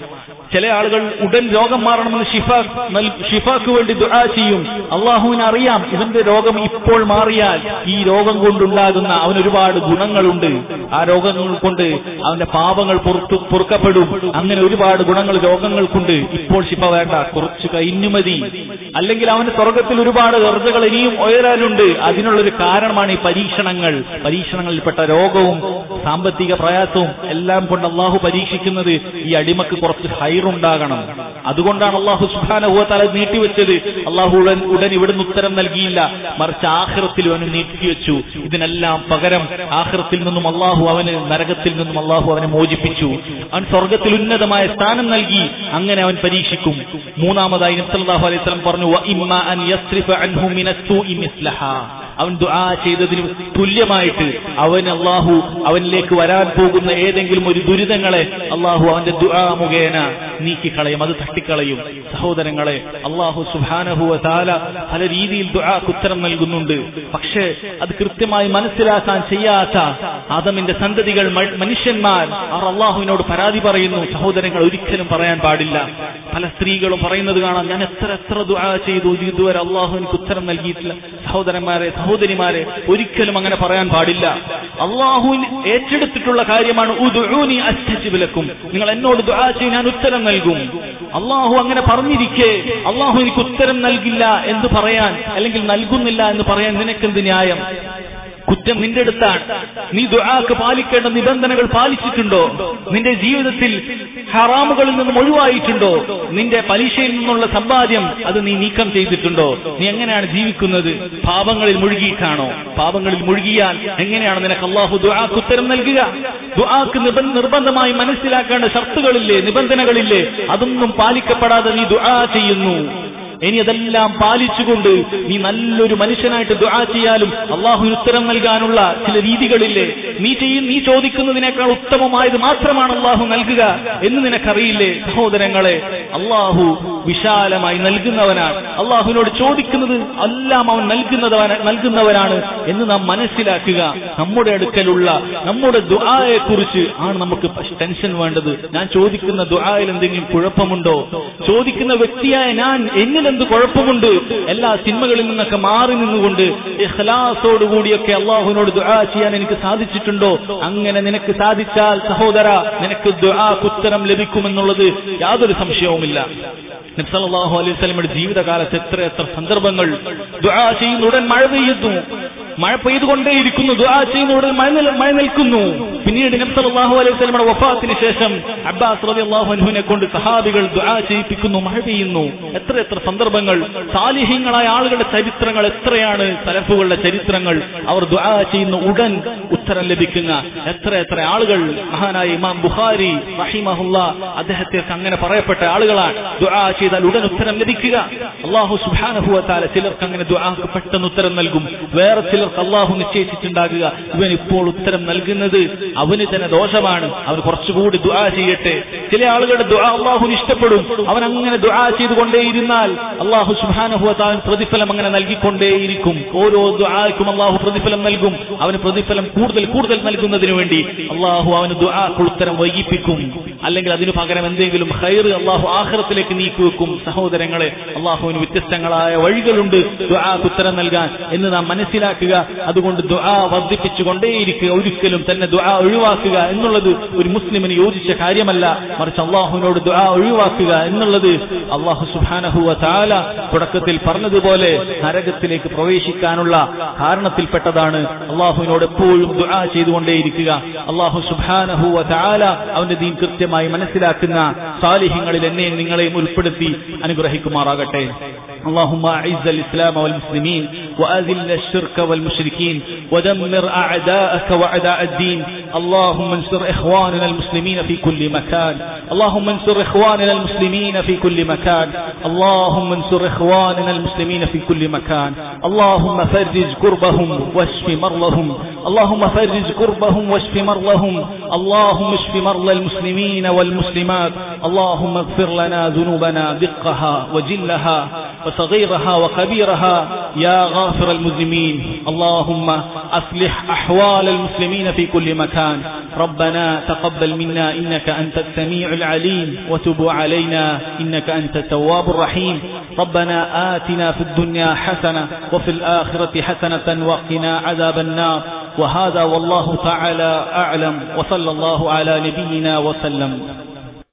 ചില ആളുകൾ ഉടൻ രോഗം മാറണമെന്ന് ഷിഫ ഷിഫാക്ക് വേണ്ടി ദുആ ചെയ്യും. അള്ളാഹുവിന് അറിയാം ഇവന്റെ രോഗം ഇപ്പോൾ മാറിയാൽ ഈ രോഗം കൊണ്ടുണ്ടാകുന്ന അവന് ഒരുപാട് ഗുണങ്ങളുണ്ട്, ആ രോഗങ്ങൾ കൊണ്ട് അവന്റെ പാപങ്ങൾ പുറത്തു പൊറുക്കപ്പെടും, അങ്ങനെ ഒരുപാട് ഗുണങ്ങൾ രോഗങ്ങൾക്കുണ്ട്, ഇപ്പോൾ ഷിഫ വേണ്ട, കുറച്ച് കഴിഞ്ഞു മതി. അല്ലെങ്കിൽ അവന്റെ സ്വർഗത്തിൽ ഒരുപാട് ദർജകൾ ഇനിയും ഉയരാനുണ്ട്. അതിനുള്ളൊരു കാരണമാണ് ഈ പരീക്ഷണങ്ങൾ. പരീക്ഷണങ്ങളിൽപ്പെട്ട രോഗവും സാമ്പത്തിക പ്രയാസവും എല്ലാം കൊണ്ട് അള്ളാഹു പരീക്ഷിക്കുന്നത് ഈ അടിമക്ക് കുറച്ച് ഹൈറുണ്ടാകണം. അതുകൊണ്ടാണ് അള്ളാഹു സുബ്ഹാനഹു വ തആല നീട്ടിവെച്ചത്. അള്ളാഹു ഉടൻ ഉടൻ ഇവിടുന്ന് ഉത്തരം നൽകിയില്ല, മറിച്ച് ആഖിറത്തിൽ അവന് നീട്ടിവെച്ചു. ഇതിനെല്ലാം പകരം ആഖിറത്തിൽ നിന്നും അള്ളാഹു അവന്, നരകത്തിൽ നിന്നും അള്ളാഹു അവനെ മോചിപ്പിച്ചു. അവൻ സ്വർഗത്തിൽ ഉന്നതമായ സ്ഥാനം നൽകി. അങ്ങനെ അവൻ പരീക്ഷിക്കും. മൂന്നാമതായി നബി സല്ലല്ലാഹു അലൈഹി വസല്ലം പറഞ്ഞു, വ ഇമ്മാ അൻ യസ്രിഫ അൻഹു മിനസ്സൂഇ മിസ്ലഹാ, അവൻ ദുആ ചെയ്തതിന് തുല്യമായിട്ട് അവൻ അള്ളാഹു അവനിലേക്ക് വരാൻ പോകുന്ന ഏതെങ്കിലും ഒരു ദുരിതങ്ങളെ അള്ളാഹു അവന്റെ ദുആ മുഖേന നീക്കിക്കളയും, അത് തട്ടിക്കളയും. സഹോദരങ്ങളെ, അള്ളാഹു സുബ്ഹാനഹു വ തആല പല രീതിയിൽ ദുആക്ക് ഉത്തരം നൽകുന്നുണ്ട്. പക്ഷേ അത് കൃത്യമായി മനസ്സിലാക്കാൻ ചെയ്യാത്ത ആദമിന്റെ സന്തതികൾ, മനുഷ്യന്മാർ, അവർ അള്ളാഹുവിനോട് പരാതി പറയുന്നു. സഹോദരങ്ങൾ, ഒരിക്കലും പറയാൻ പാടില്ല. പല സ്ത്രീകളും പറയുന്നത് കാണാം, ഞാൻ എത്ര എത്ര ദുആ ചെയ്തു, ഇതുവരെ അള്ളാഹു എനിക്ക് ഉത്തരം നൽകിയിട്ടില്ല. സഹോദരന്മാരെ, സഹോദരിമാരെ, ഒരിക്കലും അങ്ങനെ പറയാൻ പാടില്ല. അള്ളാഹുവിന് ഏറ്റെടുത്തിട്ടുള്ള കാര്യമാണ് ഉദ്ഉനി അസ്തജിബ് ലക്കും, നിങ്ങൾ എന്നോട് ദുആ ചെയ്യ്, ഞാൻ ഉത്തരം നൽകും. അള്ളാഹു അങ്ങനെ പറഞ്ഞിരിക്കെ അള്ളാഹു എനിക്ക് ഉത്തരം നൽകില്ല എന്ന് പറയാൻ, അല്ലെങ്കിൽ നൽകുന്നില്ല എന്ന് പറയാൻ നിനക്കെന്ത് ന്യായം? കുറ്റം നിന്റെ അടുത്താണ്. നീ ദുആക്ക് പാലിക്കേണ്ട നിബന്ധനകൾ പാലിച്ചിട്ടുണ്ടോ? നിന്റെ ജീവിതത്തിൽ ഹറാമുകളിൽ നിന്നും ഒഴിവായിട്ടുണ്ടോ? നിന്റെ പലിശയിൽ നിന്നുള്ള സമ്പാദ്യം അത് നീ നീക്കം ചെയ്തിട്ടുണ്ടോ? നീ എങ്ങനെയാണ് ജീവിക്കുന്നത്? പാപങ്ങളിൽ മുഴുകിയിട്ടാണോ? പാപങ്ങളിൽ മുഴുകിയാൽ എങ്ങനെയാണ് നിനക്ക് അള്ളാഹു ദുആക്ക് ഉത്തരം നൽകുക? ദുആക്ക് നിർബന്ധമായി മനസ്സിലാക്കേണ്ട ഷർത്തുകളില്ലേ, നിബന്ധനകളില്ലേ? അതൊന്നും പാലിക്കപ്പെടാതെ നീ ദുആ ചെയ്യുന്നു. ഇനി അതെല്ലാം പാലിച്ചുകൊണ്ട് നീ നല്ലൊരു മനുഷ്യനായിട്ട് ദുആ ചെയ്യാലും അള്ളാഹുവിന് ഉത്തരം നൽകാനുള്ള ചില രീതികളില്ലേ? നീ ചെയ്യും നീ ചോദിക്കുന്നതിനേക്കാൾ ഉത്തമമായത് മാത്രമാണ് അള്ളാഹു നൽകുക എന്ന് നിനക്കറിയില്ലേ? സഹോദരങ്ങളെ, അള്ളാഹു വിശാലമായി നൽകുന്നവനാണ്. അള്ളാഹുവിനോട് ചോദിക്കുന്നത് എല്ലാം അവൻ നൽകുന്നവന നൽകുന്നവനാണ് എന്ന് നാം മനസ്സിലാക്കുക. നമ്മുടെ അടുക്കലുള്ള നമ്മുടെ ദുആയെ കുറിച്ച് ആണ് നമുക്ക് ടെൻഷൻ വേണ്ടത്. ഞാൻ ചോദിക്കുന്ന ദുആയിൽ എന്തെങ്കിലും കുഴപ്പമുണ്ടോ? ചോദിക്കുന്ന വ്യക്തിയായ ഞാൻ എന്നിൽ എന്ത് കുഴപ്പമുണ്ട്? എല്ലാ സിനിമകളിൽ നിന്നൊക്കെ മാറി നിന്നുകൊണ്ട് ഇഖ്ലാസോടുകൂടിയൊക്കെ അള്ളാഹുവിനോട് ദുആ ചെയ്യാൻ എനിക്ക് സാധിച്ചിട്ടുണ്ടോ? അങ്ങനെ നിനക്ക് സാധിച്ചാൽ സഹോദര, നിനക്ക് ദുആക്ക് ഉത്തരം ലഭിക്കുമെന്നുള്ളത് യാതൊരു സംശയവുമില്ല. നബി സല്ലല്ലാഹു അലൈഹി വസല്ലമയുടെ ജീവിതകാലത്ത് എത്ര എത്ര സന്ദർഭങ്ങൾ ദുആ ചെയ്യുന്ന ഉടൻ മഴ പെയ്യുന്നു, മഴ പെയ്തുകൊണ്ടേയിരിക്കുന്നു, ദുആ ചെയ്യുന്ന ഉടൻ മഴ നിൽക്കുന്നു. പിന്നീട് നബി സല്ലല്ലാഹു അലൈഹി വസല്ലമയുടെ വഫാത്തിന് ശേഷം അബ്ബാസ് റളിയല്ലാഹു അൻഹുവിനെ കൊണ്ട് സഹാബികൾ ദുആ ചെയ്യിപ്പിക്കുന്നു, മഴ പെയ്യുന്നു. എത്ര എത്ര സന്ദർഭങ്ങൾ. സാലിഹീങ്ങളായ ആളുകളുടെ ചരിത്രങ്ങൾ എത്രയാണ്, സലഫുകളുടെ ചരിത്രങ്ങൾ. അവർ ദുആ ചെയ്യുന്ന ഉടൻ ഉത്തരം ലഭിക്കുന്ന എത്ര എത്ര ആളുകൾ. മഹാനായ ഇമാം ബുഖാരി റഹിമഹുല്ലാഹ് അദ്ദേഹത്തെ അങ്ങനെ പറയപ്പെട്ട ആളുകളാണ്. ദുആ ചെയ്താൽ ഉടൻ ഉത്തരം ലഭിക്കുക. അല്ലാഹു സുബ്ഹാനഹു വ തആല ചിലർക്ക് അങ്ങനെ ദുആക്ക് പെട്ടെന്ന് ഉത്തരം നൽകും. വേറെ ചിലർക്ക് അല്ലാഹു നിശ്ചയിച്ചിട്ടുണ്ടാകുക ഇവൻ ഇപ്പോൾ ഉത്തരം നൽകുന്നത് അവന് തന്നെ ദോഷമാണ്, അവൻ കുറച്ചുകൂടി ദുആ ചെയ്യട്ടെ. ചില ആളുകളുടെ ദുആ അല്ലാഹുവിന് ഇഷ്ടപ്പെടും. അവൻ അങ്ങനെ ദുആ ചെയ്തുകൊണ്ടേയിരുന്നാൽ അല്ലാഹു സുബ്ഹാനഹു വ തആല പ്രതിഫലം അങ്ങനെ നൽകിക്കൊണ്ടേയിരിക്കും. ഓരോ ദുആയ്ക്കും അല്ലാഹു പ്രതിഫലം നൽകും. അവന് പ്രതിഫലം കൂടുതൽ കൂടുതൽ നൽകുന്നതിന് വേണ്ടി അല്ലാഹു അവന് ദുആക്ക് ഉത്തരം വൈകിപ്പിക്കും. അല്ലെങ്കിൽ അതിനു പകരം എന്തെങ്കിലും ഖൈർ അല്ലാഹു ആഖിറത്തിലേക്ക് നീക്കിവെക്കും. സഹോദരങ്ങളെ, അല്ലാഹുവിന് വ്യത്യസ്തങ്ങളായ വഴികളുണ്ട് ദുആക്ക് ഉത്തരം നൽകാൻ എന്ന് നാം മനസ്സിലാക്കുക. അതുകൊണ്ട് ദുആ വർദ്ധിപ്പിച്ചുകൊണ്ടേയിരിക്കുക. ഒരിക്കലും തന്നെ ദുആ ഒഴിവാക്കുക എന്നുള്ളത് ഒരു മുസ്ലിമിന് യോജിച്ച കാര്യമല്ല. മറിച്ച് അല്ലാഹുവിനോട് ദുആ ഒഴിവാക്കുക എന്നുള്ളത് അല്ലാഹു സുബ്ഹാനഹു വ തആല തുടക്കത്തിൽ പറഞ്ഞതുപോലെ നരകത്തിലേക്ക് പ്രവേശിക്കാനുള്ള കാരണത്തിൽപ്പെട്ടതാണ്. അല്ലാഹുവിനോട് എപ്പോഴും ദുആ ചെയ്തുകൊണ്ടേയിരിക്കുക. അല്ലാഹു സുബ്ഹാനഹു വ തആല അവന്റെ ദീൻ കൃത്യമായി മനസ്സിലാക്കുന്ന സാലിഹ്യങ്ങളിൽ എന്നെയും നിങ്ങളെയും ഉൾപ്പെടുത്തി അനുഗ്രഹിക്കുമാറാകട്ടെ. اللهم أعز الإسلام والمسلمين وأذل الشرك والمشركين ودمر أعداءك وأعداء الدين. اللهم انصر إخواننا المسلمين في كل مكان. اللهم انصر إخواننا المسلمين في كل مكان. اللهم انصر إخواننا المسلمين في كل مكان. اللهم فرج كربهم واشف مرضهم. اللهم فرج كربهم واشف مرضهم. اللهم اشف مرضى المسلمين والمسلمات. اللهم اغفر لنا ذنوبنا دقها وجلها وصغيرها وكبيرها يا غافر المذنبين اللهم أصلح أحوال المسلمين في كل مكان ربنا تقبل منا إنك أنت السميع العليم وتب علينا إنك أنت التواب الرحيم ربنا آتنا في الدنيا حسنة وفي الآخرة حسنة وقنا عذاب النار وهذا والله تعالى أعلم وصلى الله على نبينا وسلم.